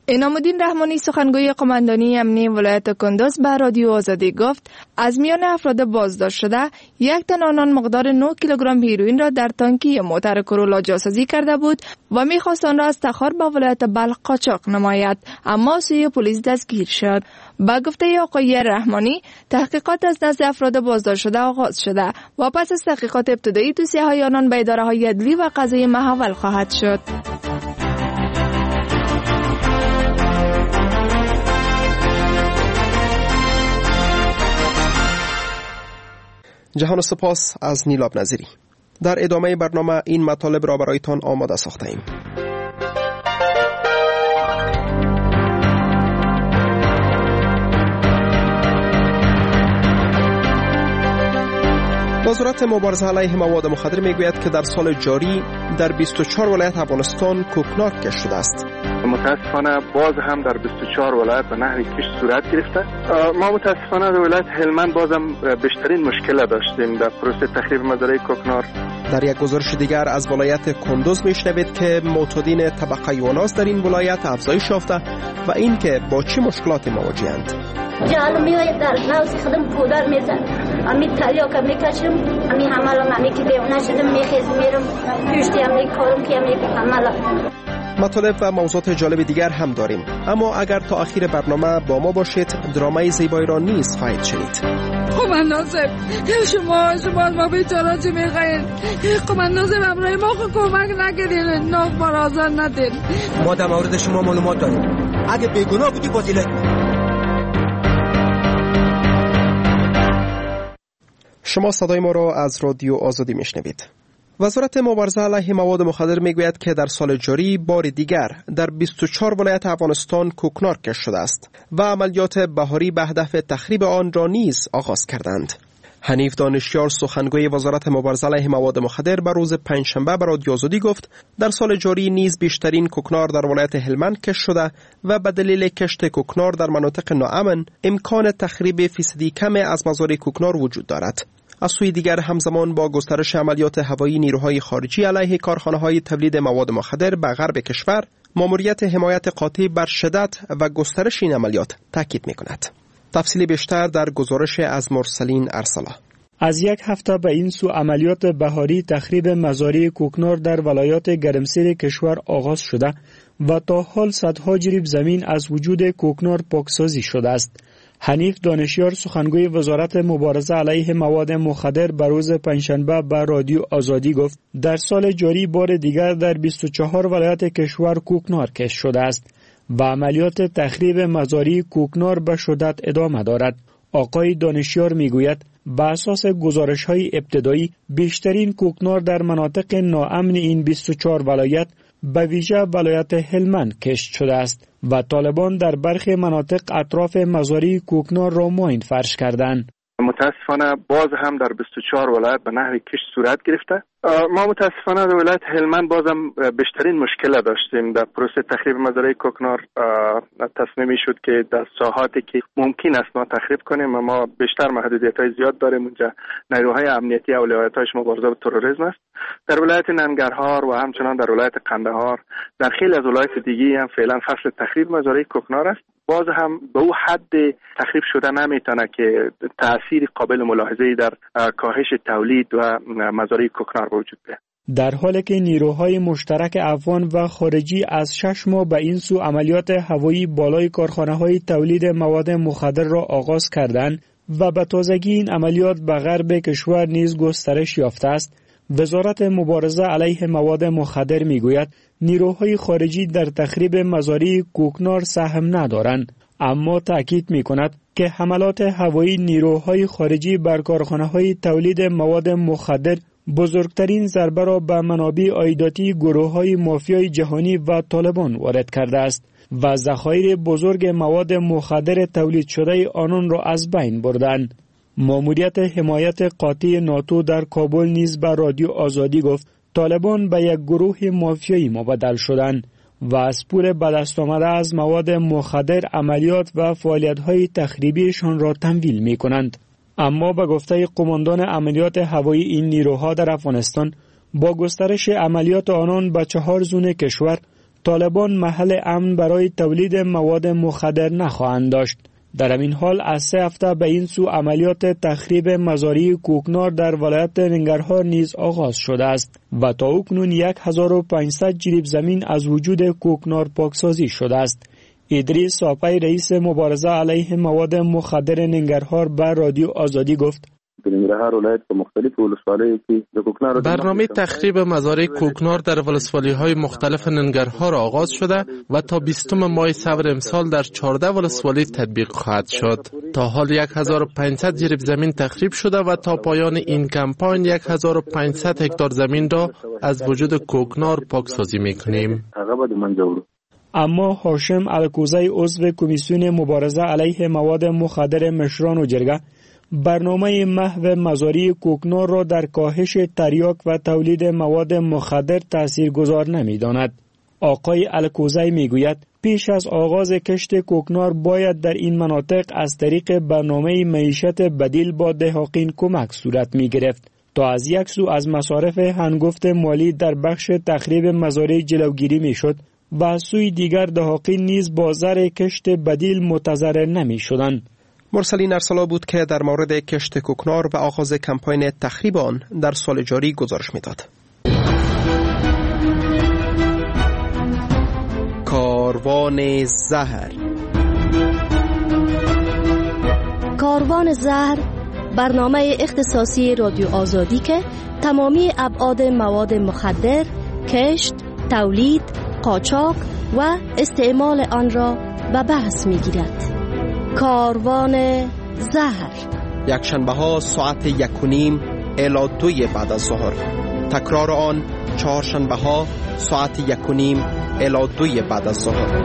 انعام‌الدین رحمانی سخنگوی قماندانی امنی ولایت کندوز به رادیو آزادی گفت از میان افراد بازداشت شده یک تن آنان مقدار 9 کیلوگرم هیروئین را در تانکی موتر کرولا جاسازی کرده بود و می‌خواست آن را از تخار به ولایت بلخ قاچاق نماید، اما سوی پلیس دستگیر شد. با گفته آقای رحمانی تحقیقات از نزد افراد بازداشت شده آغاز شده و پس از تحقیقات ابتدایی توصیه‌های آنان به اداره‌های عدلی و قضایی محول خواهد شد. جهان سپاس از نیلاب نظیری. در ادامه برنامه این مطالب را برایتان آماده ساخته‌ایم. وزارت مبارزه علیه مواد مخدر میگوید که در سال جاری در 24 ولایت افغانستان کوکنار کشف شده است. متاسفانه باز هم در 24 ولایت به نحوی کشت صورت گرفته. ما متاسفانه در ولایت هلمند بازم بیشترین مشکل داشتیم در پروسه تخریب مزارع کوکنار. در یک گزارش دیگر از ولایت کندوز میشنوید که معتادین طبقه یوناس در این ولایت افزایش یافته و این که با چه مشکلاتی مواجه‌اند. جالو میاید در نوز خودم پودر میزن امی تریا که میکشم امی حملم امی که دیونه شدم میخیز میرم پشتی امی کارم که امی حملم. مطالب و موضوعات جالب دیگر هم داریم، اما اگر تا آخر برنامه با ما باشید درامای زیبایی را نیز خواهید شنید. قماندان شما ما بیچاره چی میخواین؟ قماندان امرای ما کمک نکردین، ناف برازن ندین. ما در مورد شما معلومات داریم، اگه بیگناه بودی بازیلت می‌کنیم. شما صدای ما را از رادیو آزادی میشنوید. وزارت مبارزه علیه مواد مخدر میگوید که در سال جاری بار دیگر در 24 ولایت افغانستان کوکنار کشف شده است و عملیات بهاری به هدف تخریب آن را نیز آغاز کردند. حنیف دانشیار سخنگوی وزارت مبارزه علیه مواد مخدر به روز پنجشنبه به رادیو آزادی گفت در سال جاری نیز بیشترین کوکنار در ولایت هلمند کشف شده و به دلیل کشت کوکنار در مناطق ناامن امکان تخریب فیصدی کم از مزارع کوکنار وجود دارد. از سوی دیگر همزمان با گسترش عملیات هوایی نیروهای خارجی علیه کارخانه‌های تولید مواد مخدر به غرب کشور، ماموریت حمایت قاطع بر شدت و گسترش این عملیات تاکید می‌کند. تفصیل بیشتر در گزارش از مرسلین ارسلا. از یک هفته به این سو عملیات بهاری تخریب مزارع کوکنار در ولایات گرمسیر کشور آغاز شده و تا حال صدها جریب زمین از وجود کوکنار پاکسازی شده است. حنیف دانشیار سخنگوی وزارت مبارزه علیه مواد مخدر به روز پنجشنبه به رادیو آزادی گفت در سال جاری بار دیگر در 24 ولایت کشور کوکنار کشف شده است و عملیات تخریب مزارع کوکنار به شدت ادامه دارد. آقای دانشیار میگوید به اساس گزارش‌های ابتدایی بیشترین کوکنار در مناطق ناامن این 24 ولایت به ویژه ولایت هلمند کشف شده است و طالبان در برخی مناطق اطراف مزارع کوکنار را معین فرش کردند. متاسفانه باز هم در 24 ولایت به نحوی کشت صورت گرفته. ما متاسفانه در ولایت هلمند بازم بیشترین مشکل داشتیم در پروسه تخریب مزارع کوکنار. تصمیمی شد که در ساحاتی که ممکن است ما تخریب کنیم و ما بیشتر محدودیت‌های زیاد داریم اونجا نیروهای امنیتی اولویت‌هاش مبارزه با تروریسم است. در ولایت ننگرهار و همچنان در ولایت قندهار در خیلی از ولایات دیگه هم فعلا فصل تخریب مزارع کوکنار است. باز هم به او حد تخریب شده نمیتونه که تأثیر قابل ملاحظه‌ای در کاهش تولید و مزارع کوکنار وجود بیاید. در حالی که نیروهای مشترک افغان و خارجی از 6 ماه به این سو عملیات هوایی بالای کارخانه‌های تولید مواد مخدر را آغاز کردند و به تازگی این عملیات به غرب کشور نیز گسترش یافته است، وزارت مبارزه علیه مواد مخدر میگوید نیروهای خارجی در تخریب مزارع کوکنار سهم ندارند، اما تأکید میکند که حملات هوایی نیروهای خارجی بر کارخانه‌های تولید مواد مخدر بزرگترین ضربه را به منابع عایداتی گروه‌های مافیای جهانی و طالبان وارد کرده است و ذخایر بزرگ مواد مخدر تولید شده آنان را از بین بردند. ماموریت حمایت قاطع ناتو در کابل نیز به رادیو آزادی گفت طالبان به یک گروه مافیایی مبدل شدند و از پول به دست آمده از مواد مخدر عملیات و فعالیت‌های تخریبیشان را تمویل می‌کنند. اما به گفته قماندان عملیات هوایی این نیروها در افغانستان با گسترش عملیات آنان به 4 زون کشور طالبان محل امن برای تولید مواد مخدر نخواهند داشت. در همین حال از 3 هفته به این سو عملیات تخریب مزارع کوکنار در ولایت ننگرهار نیز آغاز شده است و تا اکنون 1500 جریب زمین از وجود کوکنار پاکسازی شده است. ادریس ساپای رئیس مبارزه علیه مواد مخدر ننگرهار به رادیو آزادی گفت: برنامه تخریب مزارع کوکنار در ولسوالی‌های مختلف ننگرهار آغاز شده و تا 20 ماه صبر امسال در 14 ولسوالی تطبیق خواهد شد. تا حال 1500 جریب زمین تخریب شده و تا پایان این کمپاین 1500 هکتار زمین را از وجود کوکنار پاکسازی می‌کنیم. اما هاشم الکوزی عضو کمیسیون مبارزه علیه مواد مخدر مشران و جرگه برنامه محو مزارع کوکنار را در کاهش تریاک و تولید مواد مخدر تاثیرگذار نمی‌داند. آقای الکوزی میگوید پیش از آغاز کشت کوکنار باید در این مناطق از طریق برنامه معیشت بدیل با دهقان کمک صورت می‌گرفت تا از یک سو از مصارف هنگفت مالی در بخش تخریب مزارع جلوگیری می‌شد و از سوی دیگر دهقان نیز با زر کشت بدیل متضرر نمی‌شدند. مرسلین ارسلا بود که در مورد کشت کوکنار و آغاز کمپاین تخریب آن در سال جاری گزارش می‌داد. کاروان زهر. کاروان زهر برنامه اختصاصی رادیو آزادی که تمامی ابعاد مواد مخدر، کشت، تولید، قاچاق و استعمال آن را به بحث می‌گیرد. کاروان زهر یکشنبه ها ساعت 1:30 الی 2 بعد از ظهر. تکرار آن چهارشنبه ها ساعت 1:30 الی 2 بعد از ظهر.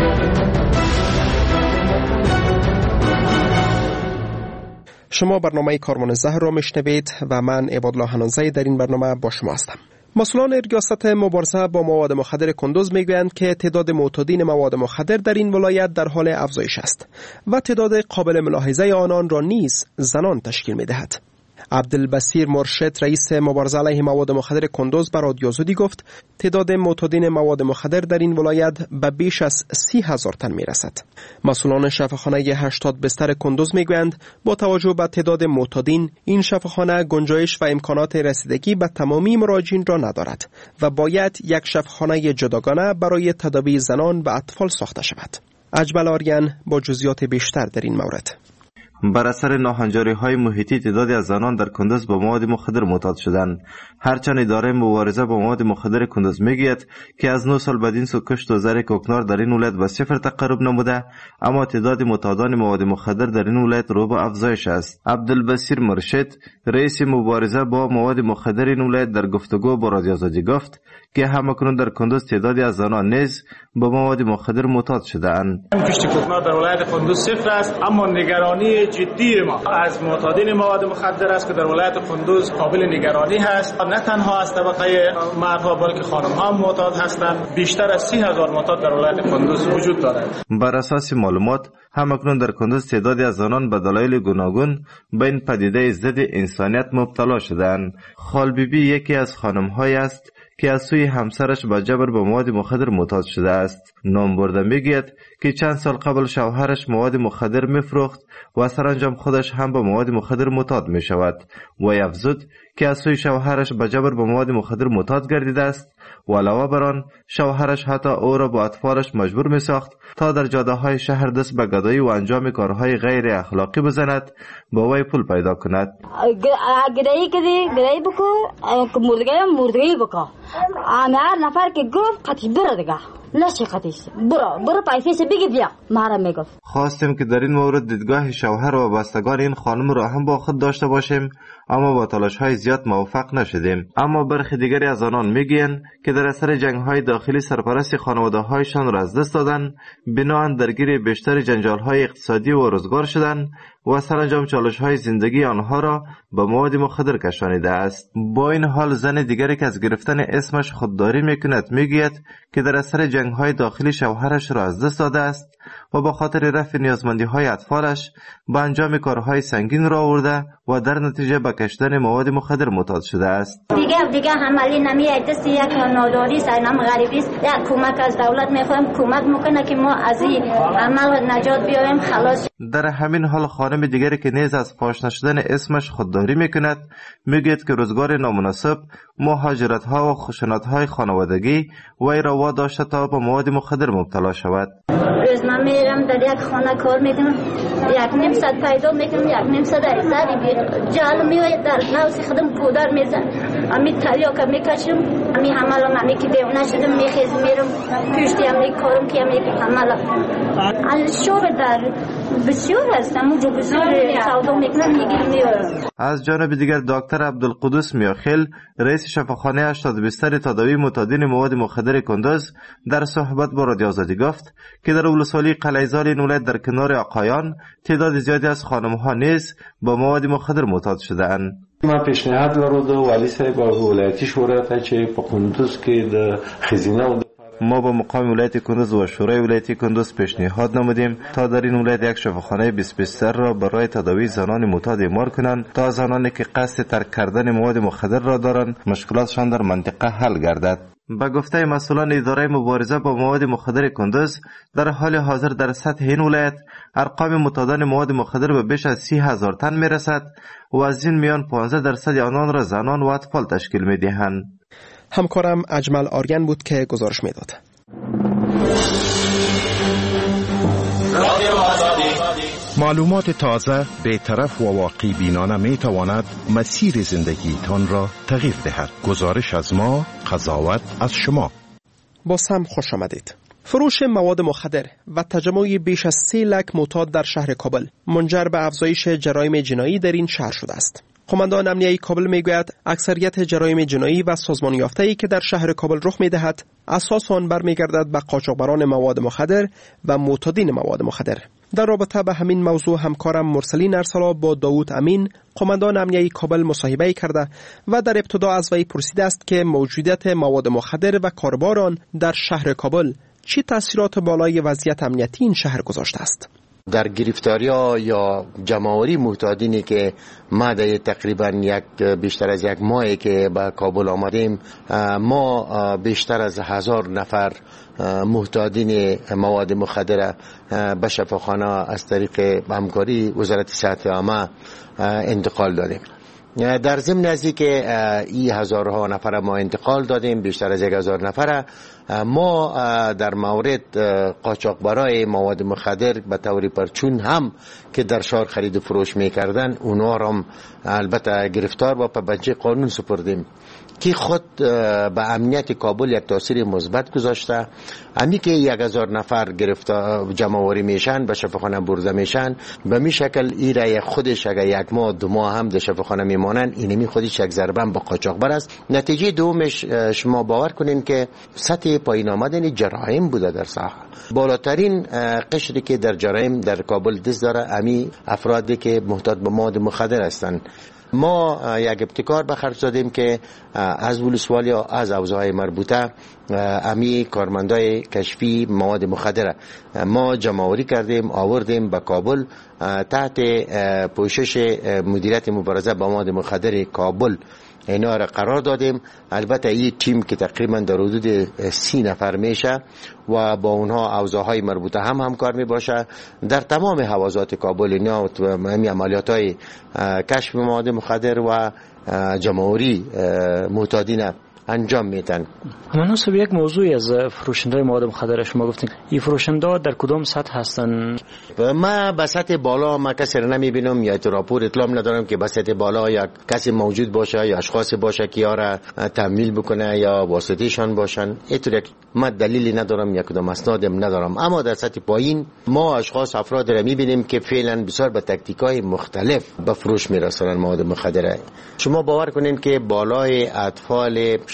شما برنامه کاروان زهر را میشنوید و من عبادالله حنانزی در این برنامه با شما هستم. مسئولان ریاست مبارزه با مواد مخدر کندوز میگویند که تعداد معتادین مواد مخدر در این ولایت در حال افزایش است و تعداد قابل ملاحظه آنان را نیز زنان تشکیل میدهد. عبدالبصیر مرشد رئیس مبارزه علیه مواد مخدر کندوز به رادیو آزادی گفت تعداد معتادین مواد مخدر در این ولایت به بیش از 30,000 تن میرسد. مسئولان شفاخانه 80 بستر کندوز میگویند با توجه به تعداد معتادین این شفاخانه گنجایش و امکانات رسیدگی به تمامی مراجعین را ندارد و باید یک شفاخانه جداگانه برای تداوی زنان و اطفال ساخته شود. اجمل آریان با جزئیات بیشتر در این مورد. بر اثر ناهنجاری‌های محیطی تعدادی از زنان در کندوز با مواد مخدر معتاد شدند. هرچند اداره مبارزه با مواد مخدر کندوز میگوید که از 9 سال بعد این سو کشت و زر کوکنار در این ولایت به 0 تقرب نموده، اما تعداد معتادان مواد مخدر در این ولایت رو به افزایش است. عبدالبصیر مرشد رئیس مبارزه با مواد مخدر این ولایت در گفتگو با رادیو آزادی گفت که همکنون در کندوز تعدادی از زنان نیز با مواد مخدر معتاد شده‌اند. کشت کوکنار در ولایت کندوز 0 است، اما نگرانی جدی ما از معتادین مواد مخدر است که در ولایت کندوز قابل نگرانی هست. نه تنها از طبقه مردها بلکه خانم‌ها هم معتاد هستند. بیشتر از 30,000 معتاد در ولایت کندوز وجود دارد. بر اساس معلومات همکنون در کندوز تعدادی از زنان به دلایل گوناگون به این پدیده ضد انسانیت مبتلا شدند. خال بیبی یکی از خانم‌هایی است که از سوی همسرش با جبر به مواد مخدر معتاد شده است. نام برده میگوید که چند سال قبل شوهرش مواد مخدر میفروخت و سرانجام خودش هم به مواد مخدر معتاد می شود و افزود که از سوی شوهرش به جبر به مواد مخدر معتاد گردیده است و علاوه بر آن شوهرش حتی او را با اطفالش مجبور می ساخت تا در جاده های شهر دست به گدایی و انجام کارهای غیر اخلاقی بزند با وی پول پیدا کند. گرایی بکو مردگی بکو هر نفر که گفت قطعی بره دیگه نشه قطعیش برو پیسیش بگی بیا مهرم میگفت. خواستیم که در این مورد دیدگاه شوهر و بستگان این خانم را هم با خود داشته باشیم، اما با تلاش های زیاد موفق نشدیم. اما برخی دیگری از آنان میگویند که در اثر جنگ های داخلی سرپرست خانواده هایشان را از دست دادن، بناهن درگیر بیشتر جنجال های اقتصادی و روزگار شدن و سرانجام چالش‌های زندگی آنها را به مواد مخدر کشانیده است. با این حال زن دیگری که از گرفتن اسمش خودداری میکند میگوید که در اثر جنگ‌های داخلی شوهرش را از دست داده است و با خاطر رفع نیازمندی‌های اطفالش به انجام کارهای سنگین را آورده و در نتیجه به کشیدن مواد مخدر معتاد شده است. دیگه عملی نمیاد، دست یک ناداری سینم غریبی است. یک کمک از دولت میخوایم کمک میکنه که ما از این عمل نجات بیایم خلاص. در همین حال خانم دیگری که نیز از فاش نشدن اسمش خودداری میکند میگوید که روزگار نامناسب، مهاجرت‌ها و خشونت‌های خانوادگی وی را واداشته تا به مواد مخدر مبتلا شود. روز من میرم در یک خانه کار میکنم، یک نیم ساعت پیدا میکنم، یک نیم ساعت سری جال میوید در نوسی خودم کودر میزن، امی تریا که میکشم، امی حملم امی که دیونه شدم میخیز میرم پشتی امی کارم که امی حملم از شور در بسیار هستم اونجا بسیار سودا میکنم میگیرم میارم. از جانب دیگر دکتر عبدالقدوس میاخیل رئیس شفاخانه 80 بستر تداوی معتادین مواد مخدر کندوز در صحبت با رادیو آزادی گفت که در ولسوالی قلعه‌زال این ولایت در کنار آقایان تعداد زیادی از خانم‌ها نیز با مواد مخدر معتاد شده‌اند. ما پیشنهاد ورودو والی صاحب ولایتی شورا ته چې په کندوز کې د خزینه ما با مقام ولایت کندوز و شورای ولایتی کندوز پیشنهاد نمودیم تا در این ولایت یک شفاخانه 20 بستر را برای تداوی زنان معتاد اعمار کنند تا زنانی که قصد ترک کردن مواد مخدر را دارند مشکلاتشان در منطقه حل گردد. به گفته مسئولان اداره مبارزه با مواد مخدر کندوز، در حال حاضر در سطح این ولایت ارقام معتادان مواد مخدر به بیش از 30,000 تن میرسد و از این میان 15% آنان را زنان و اطفال تشکیل میدهند. همکارم اجمل آریان بود که گزارش میداد. معلومات تازه، بی‌طرف و واقعی بینانه می تواند مسیر زندگیتان را تغییر دهد. گزارش از ما، قضاوت از شما. باز هم خوش آمدید. فروش مواد مخدر و تجمع بیش از 3 لک معتاد در شهر کابل منجر به افزایش جرایم جنایی در این شهر شده است. قماندان امنیه کابل میگوید اکثریت جرایم جنایی و سازمان یافته‌ای که در شهر کابل رخ می‌دهد اساس آن برمیگردد به قاچاقبران مواد مخدر و معتادین مواد مخدر. در رابطه به همین موضوع همکارم مرسلین ارسلا با داوود امین قماندان امنیه کابل مصاحبه کرده و در ابتدا از وی پرسیده است که موجودیت مواد مخدر و کاربر آن در شهر کابل چه تاثیرات بالای وضعیت امنیتی این شهر گذاشته است. در گرفتاری‌ها یا جمع‌آوری معتادینی که ما در تقریبا بیشتر از یک ماهی که به کابل آمدیم، ما بیشتر از 1000 نفر معتادین مواد مخدر به شفاخانه از طریق همکاری وزارت صحت عامه انتقال دادیم. در ضمن نزدیک این هزارها نفر ما انتقال دادیم، بیشتر از 1000 نفر ما در مورد قاچاقبرای مواد مخدر به طور پرچون هم که در شهر خرید و فروش میکردن اونها را البته گرفتار و پابندی قانون سپردیم که خود به امنیت کابل یک تاثیر مثبت گذاشته. امی که 1000 نفر گرفتار جمع‌آوری میشن به شفاخانه برده میشن، به می شکل ایره خودش اگر 1 ماه 2 ماه هم در شفاخانه میمانن، اینمی خودش یک ضربه به قاچاقبر است. نتیجه دومش شما باور کنین که سطح پایین آمدن جرایم بوده در ساحه. بالاترین قشری که در جرایم در کابل دست داره امی افرادی که معتاد به مواد مخدر هستند. ما یک ابتکار به خرج دادیم که از ولسوالی و از حوزه‌های مربوطه امی کارمندای کشفی مواد مخدر ما جمع‌آوری کردیم، آوردیم به کابل تحت پوشش مدیریت مبارزه با مواد مخدر کابل اینا را قرار دادیم. البته این تیم که تقریبا در حدود 30 نفر میشه و با اونها حوزه‌های مربوطه هم همکار میباشه. در تمام حوزات کابل اینا عملیات‌های کشف مواد مخدر و جمع‌آوری معتادین انجام میدن. مناسب یک موضوعی از فروشنده مواد مخدر شما گفتین، این فروشنده در کدام سطح هستن؟ ما به سطح بالا ما کسی را نمیبینم یا راپور اطلاع ندارم که به سطح بالا یا کسی موجود باشه یا اشخاصی باشه که یارا تحمیل بکنه یا واسطه‌شان باشن. اینطور ما دلیلی ندارم یا کدام اسنادم ندارم. اما در سطح پایین ما اشخاص افراد را میبینیم که فعلا بسیار به تاکتیک‌های مختلف به فروش میرسونن مواد مخدر. شما باور کنین که بالای اطفال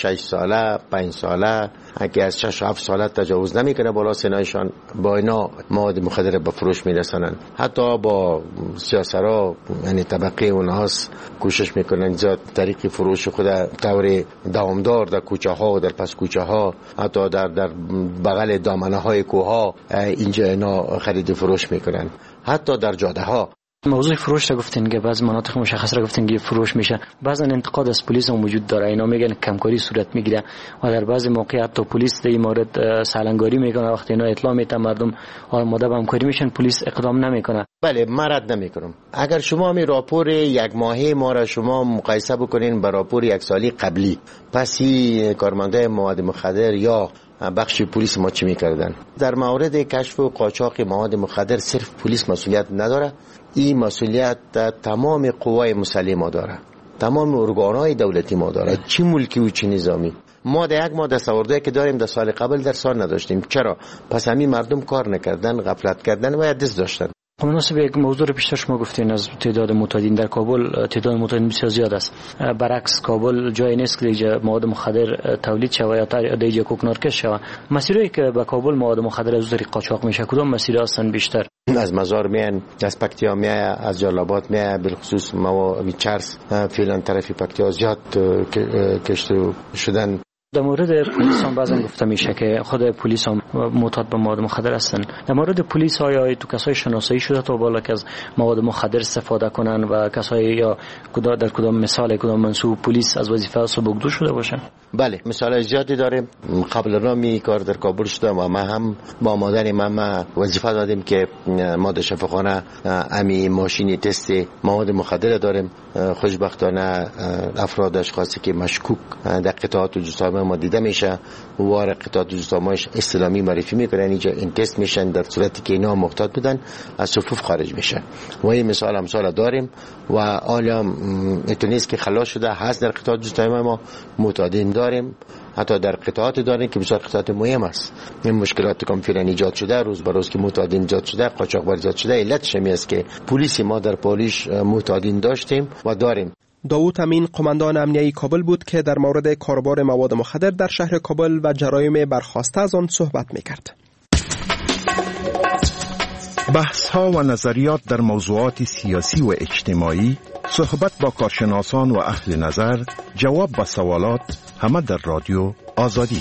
6 ساله 5 ساله اگه از 6 و 7 ساله تجاوز نمیکنه بالا سنایشان با اینا مواد مخدر به فروش میرسونن. حتی با سیاسرا یعنی طبقه اونهاست کوشش میکنن زیاد طریق فروش خود طور دوامدار در کوچه ها و در پس کوچه ها حتی در بغل دامنه های کوه ها اینجا اینا خرید فروش میکنن. حتی در جاده ها موضوع فروش را گفتین که بعض مناطق مشخص را گفتین که فروش میشه. بعضا انتقاد از پلیس هم وجود داره. اینا میگن کمکاری صورت میگیره و در بعضی موقع حتی پلیس در این مورد سالنگاری میکنه. وقتی اینا اطلاع میدن مردم آماده به همکاری میشن پلیس اقدام نمیکنه. بله من رد نمیکنم. اگر شما می راپور یک ماهه ما را شما مقایسه بکنین با راپور یک سالی قبلی پسی کارمنده مواد مخدر یا بخش پلیس ما چی میکردن در مورد کشف و قاچاق مواد مخدر صرف پلیس مسئولیت نداره. این مسئولیت تمام قوای مسلح ما داره. تمام ارگانهای دولتی ما داره چی ملکی و چی نظامی. ما در یک ما دستاوردهایی که داریم در سال قبل در سال نداشتیم. چرا؟ پس همین مردم کار نکردن غفلت کردن و دست داشتن. مناسب یک موضوع رو پیشتر شما گفتین از تعداد معتادین در کابل. تعداد معتادین بسیار زیاد است. برعکس کابل جای نیست که دیگه مواد مخدر تولید شود یا دیگه کوکنار کش شود. مسیری که به کابل مواد مخدر از طریق قاچاق میشه کدام مسیر هستن بیشتر؟ از مزار میان، از پکتیا میان، از جلال‌آباد میان، بالخصوص مواد چرس فعلا طرف پکتیا زیاد کشته شدن. در مورد پلیس هم بعضا گفته میشه که خود پلیس هم معتاد به مواد مخدر هستن. در مورد پلیس آیا تو کسای شناسایی شده تا بالا که از مواد مخدر استفاده کنن و کسای یا در کدام مثال کدام منصوب پلیس از وظیفه سبکدو شده باشن؟ بله مثال زیادی داریم. قبل را می کار در کابل شده و ما هم با مادر ما وظیفه دادیم که ما در شفاخانه امی ماشین تست مواد مخدر داریم. خوشبختانه افراد اشخاصی که مشکوک در قطعات جسامه ما دیده میشه و قطعات جسامه‌اش اسلامی معرفی میکنن اینجا این تست میشن در صورتی که اینا محتاط بودن از صفوف خارج میشه و این مثال امثال داریم و عالم اتونیست که خلاص شده هست در قطعات جسامه ما معتادین داریم. حتی در قطعات داریم که بسیار قطعات مهم است. این مشکلات که فعلا ایجاد شده روز به روز که معتادین ایجاد شده قاچاقبر ایجاد شده علتش می است که پلیس ما در پالیش معتادین داشتیم و داریم. داوود امین قماندان امنیه کابل بود که در مورد کاربار مواد مخدر در شهر کابل و جرایم برخاسته از آن صحبت می‌کرد. بحث‌ها و نظریات در موضوعات سیاسی و اجتماعی، صحبت با کارشناسان و اهل نظر، جواب به سوالات، همه در رادیو آزادی.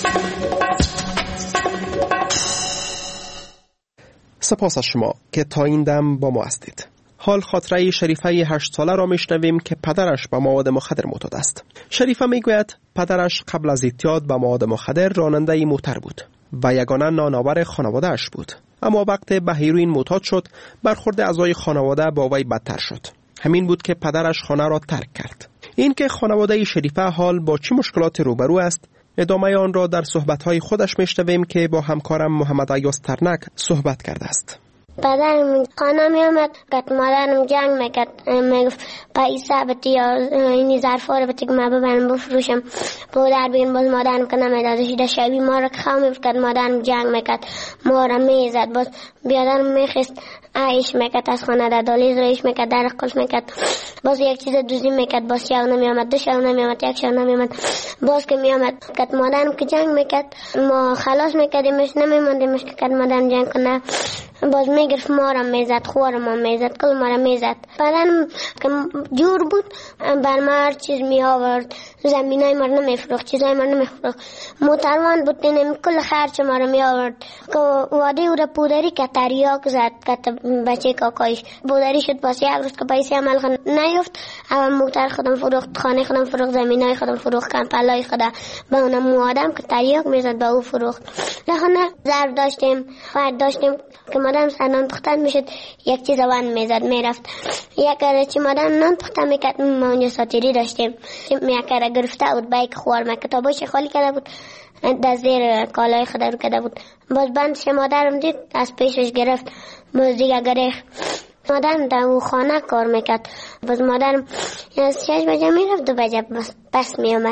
سپاس از شما که تا این دم با ما هستید. حال خاطره شریفه 8 ساله را میشنویم که پدرش به مواد مخدر معتاد است. شریفه میگوید پدرش قبل از اعتیاد به مواد مخدر راننده موتر بود و یگانه نانآور خانواده اش بود. اما وقتی به هیروئین معتاد شد برخورد اعضای خانواده با وی بدتر شد. همین بود که پدرش خانه را ترک کرد. این که خانواده شریفه حال با چه مشکلات روبرو است ادامه آن را در صحبت‌های خودش میشنویم که با همکارم محمد عیاض ترنک صحبت کرده است. پدرم خانه می آمد که مادرم جنگ میکرد میگفت پیسه بتی یا اینی ظرفا رو بتی که من ببرم بفروشم پدر بین باز مادرم که نمیداد شده شبی ما را خواهم میفرد مادرم جنگ میکرد ما را میزد باز بیادرم میخست عیش میکرد از خانه در دالیز رایش میکرد در قلف میکرد باز یک چیز دوزی میکرد باز شو نمی آمد دو شو نمی آمد یک شو نمی آمد باز که می آمد که مادرم که جنگ میکرد ما خلاص میکردیمش نمیماندیمش که مادرم جنگ کنه باز میگرفت ما را میزد خوارم هم میزد کل ما را میزد. بعدم که جور بود بر ما هر چیز می آورد زمینای ما را نمیفروخت چیزای ما را نمیفروخت موتروان بود اینم کل خرچ ما را می آورد که واده او را پودری که تریاک زد که بچه کاکایش پودری شد باز یک روز که پیسی عمل خود نیفت اول موتر خودم فروخت خانه خودم فروخت زمینای خودم فروخت کمپلای خودم به اونم موادم که تریاک میزد به او فروخت. لخانه ضرب داشتیم فرد داشتیم که مادرم سرنان پختن میشد یک چیز وان میزد میرفت یک کره چی مادرم نان پختن میکرد ما اونجا ساتیری داشتیم یک کره گرفته بود بایک خوار ما کتابایش خالی کرده بود در زیر کالای خود رو کرده بود باز بندش مادرم دید از پیشش گرفت باز دیگه گریخت مادرم در او خانه کار میکرد باز مادرم از 6 بجه میرفت 2 بجه بس میامد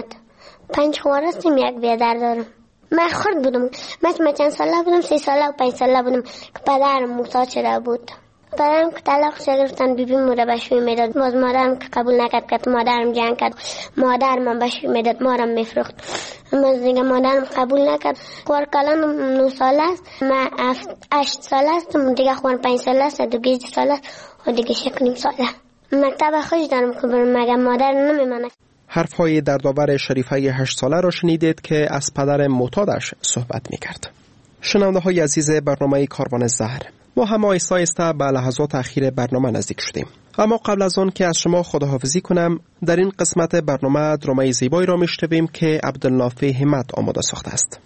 5 خوار هستیم یک بیادر دارم. من خرد بودم من چند ساله بودم 3 ساله و 5 ساله بودم که پدرم معتاد شده بود برام که طلاق گرفتن بیبی مورا بشوی میداد، باز مادرم که قبول نکرد که مادرم جنگ کرد، مادر من بشوی میداد، مارم میفروخت. باز دیگه مادرم قبول نکرد. خوار کلان 9 ساله است، من 8 ساله است، دیگه خوار 5 ساله است، دیگه 10 ساله است و دیگه 6 ساله. مکتب خوش دارم که برم، مگه مادر نمیماند. حرفهای دردآور شریفه 8 ساله را شنیدید که از پدر معتادش صحبت میکرد. شنونده های عزیز برنامه کاروان زهر، ما هم آهسته آهسته به لحظات اخیر برنامه نزدیک شدیم. اما قبل از آن که از شما خداحافظی کنم، در این قسمت برنامه درامای زیبایی را میشنویم که عبدالنافع همت آماده ساخته است.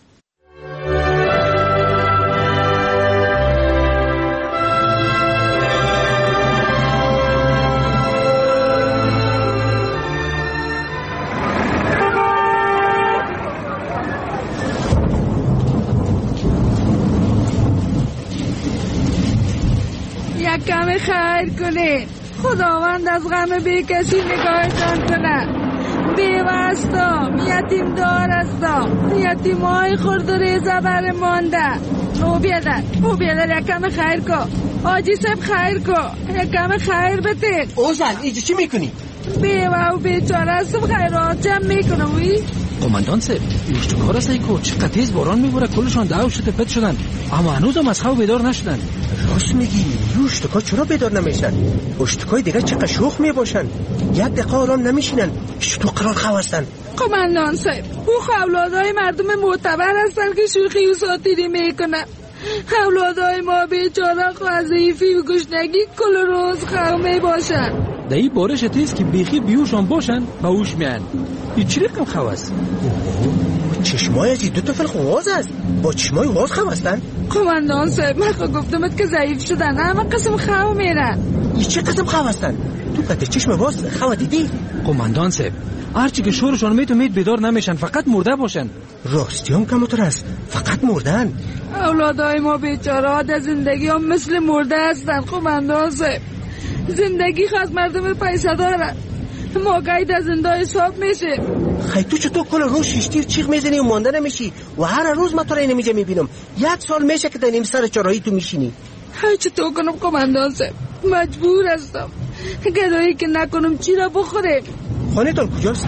یک کم خیر کنید، خداوند از غم بی کسی نگاهتان کنه. بیوستم، یتیم دار هستم، یتیم های خورد و ریزه بر مانده. او بیادر یک کم خیر کن، آجی سب خیر کن، یک کم خیر بتید. اوزن اینجا چی میکنی؟ بیوه و بیچاره هستم، خیرات جمع میکنم. وی قماندان صاحب، اشتکار است ایکو، چقدر تیز باران میباره، کلشان دعو شده پت شدن، اما هنوز هم از خواب بیدار نشدن. راست میگی، یو اشتکا چرا بیدار نمیشن؟ اشتکای دیگه چقدر شوخ میباشن، یک دقیقه آرام نمیشینن، تو قرار خواه هستن. قماندان صاحب، او اولادای مردم معتبر هستن که شوخی و ساتیری میکنن. اولادای ما بیچاره ضعیفی و گشنگی کل روز خواه میباشن. در این بارش تیز که بیخی بیوشان باشن و اوش میان. این چی رقم خواه است؟ چشمای از دو تا فلق واز است، با چشمای واز خواه هستن؟ قماندان صاحب، من خواه گفتمت که ضعیف شدن، اما قسم خواه میرن. این چه قسم خواه هستن؟ تو قدر چشم واز خواه دیدی؟ قماندان صاحب، هرچی که شورشان میتونید بیدار نمیشن، فقط مرده باشن. راستی هم کمتر است، فقط مردن. اولادای ما بیچاره در زندگی هم مثل مرده هستن. قماندان صاحب، زندگی خواست مردم پیسه دارن، ما قید از زنده حساب میشه. خیلی تو چطور کل روز شیشتیر چیغ میزنی و مانده نمیشی و هر روز ما تو را اینجا میبینم. 1 سال میشه که در نیم سر چراهی تو میشینی. چطور کنم قماندان صاحب، مجبور هستم. گدایی که نکنم چی را بخوریم. خانه تان کجاست؟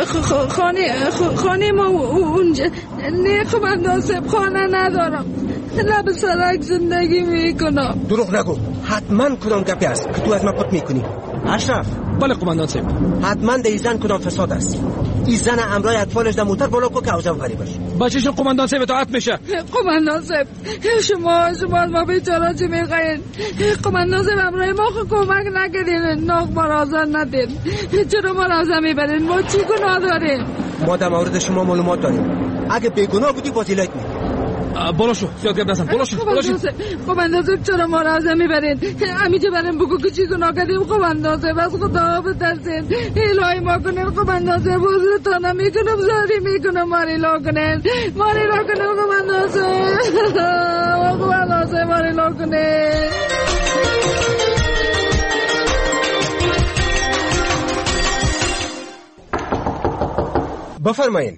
خانه ما اونجا. نه قماندان صاحب، خانه ندارم، لب سرک زندگی میکنم. دروغ نگو، حتما کدام گپی است که تو از من پت میکنی. اشرف. بله قماندان صاحب. حتما در این زن کدام فساد است. این زن امرای اطفالش در موتر بالا کو که اوزم غریبش. بچه‌شون قماندان صاحب اطاعت میشه. قماندان صاحب، شما ما بیچاره چی میخواین؟ قماندان صاحب، امرای ما خود کمک نکردین، ناخ ما را آزاد ندین. چرا ما را آزاد میبرین؟ ما چی گناه داریم؟ ما در مورد شما معلومات داریم. اگه بیگناه بودی فضیلت میدیم. بالا شو، زیاد گپ نزن. بالا شو. قماندان صاحب، چرا ما را آزاد میبرین؟ امیجا بریم بگو که چی گناه کردیم. قماندان صاحب، از خدا بترسین، الهی ما کنین. قماندان صاحب، حضورتان میکنم، زاری میکنم، ماری لا کنین، ماری لا کنین. قماندان صاحب، قماندان صاحب، ماری لا کنین. بفرمایین.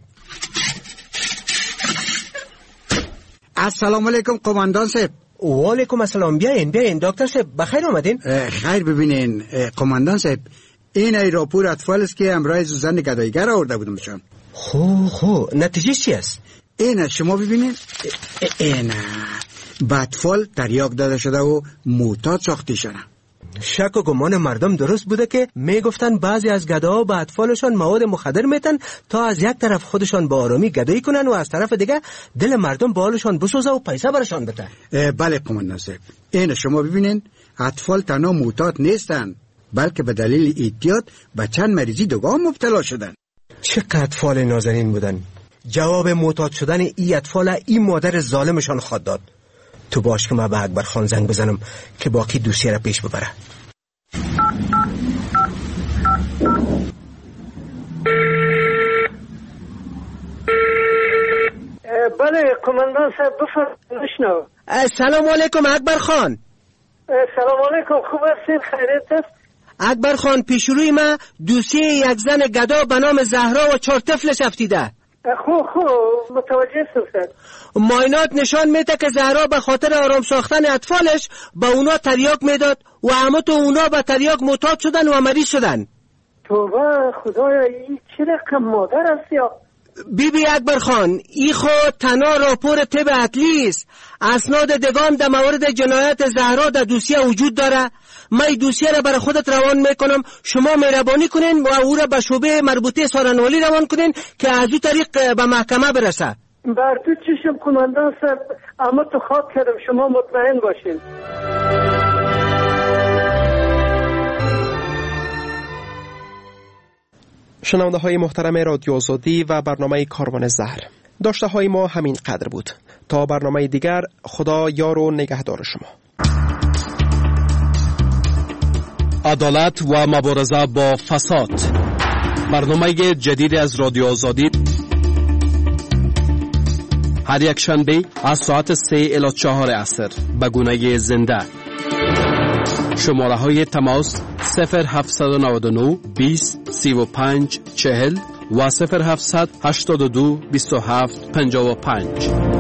السلام علیکم قماندان صاحب. و علیکم السلام. بیاین دکتر صاحب، بخیر آمدین. خیر. ببینین قماندان صاحب، این ای راپور اطفال است که امرای زن گدایگر آورده بودمشان. خو نتیجه چی است؟ این شما ببینین، این به اطفال تریاک داده شده و معتاد ساخته شده. شک و گمان مردم درست بوده که میگفتن بعضی از گداها به اطفالشان مواد مخدر میتن تا از یک طرف خودشان با آرامی گدایی کنن و از طرف دیگه دل مردم به حالشان بسوزه و پیسه برشان بده. بله قماندان صاحب، این شما ببینین اطفال تنها معتاد نیستن، بلکه به دلیل اعتیاد به چند مریضی دیگه مبتلا شدن. چقدر اطفال نازنین بودن. جواب معتاد شدن این اطفال این مادر ظالمشان خواهد داد. تو باش که ما به اکبر خان زنگ بزنم که باقی دوسیه را پیش ببره. بله قماندان صاحب، بفرمایید. سلام علیکم اکبر خان. سلام علیکم، خوب هستین؟ خیریت است؟ اکبر خان، پیش روی ما دوسیه یک زن گدا به نام زهرا و 4 طفلش افتیده. خوب متوجه هستم. معاینات نشان میده که زهرا به خاطر آرام ساختن اطفالش به اونا تریاک میداد و همه تو اونا به تریاک معتاد شدن و مریض شدن. توبه خدایا، این چه رقم مادر است یا؟ بیبی اکبر خان، ای خود تنها راپور طب اصلی است. اسناد دگام در مورد جنایت زهرا در دوسیه وجود داره. من دوسیه را برای خودت روان میکنم، شما مهربانی کنین و او را به شعبه مربوطه سارنوالی روان کنین که از او طریق به محکمه برسه. بر تو چشم کماندان صاحب، اما تو خواب کردم، شما مطمئن باشین. شنونده های محترم رادیو آزادی و برنامه کاروان زهر، داشته های ما همین قدر بود. تا برنامه دیگر، خدا یار و نگهدار شما. عدالت و مبارزه با فساد، برنامه جدید از رادیو آزادی، هر یک شنبه از ساعت 3 الی 4 عصر به گونه زنده. شماره های تماس 0799 20 35 40 و 0782 27 55.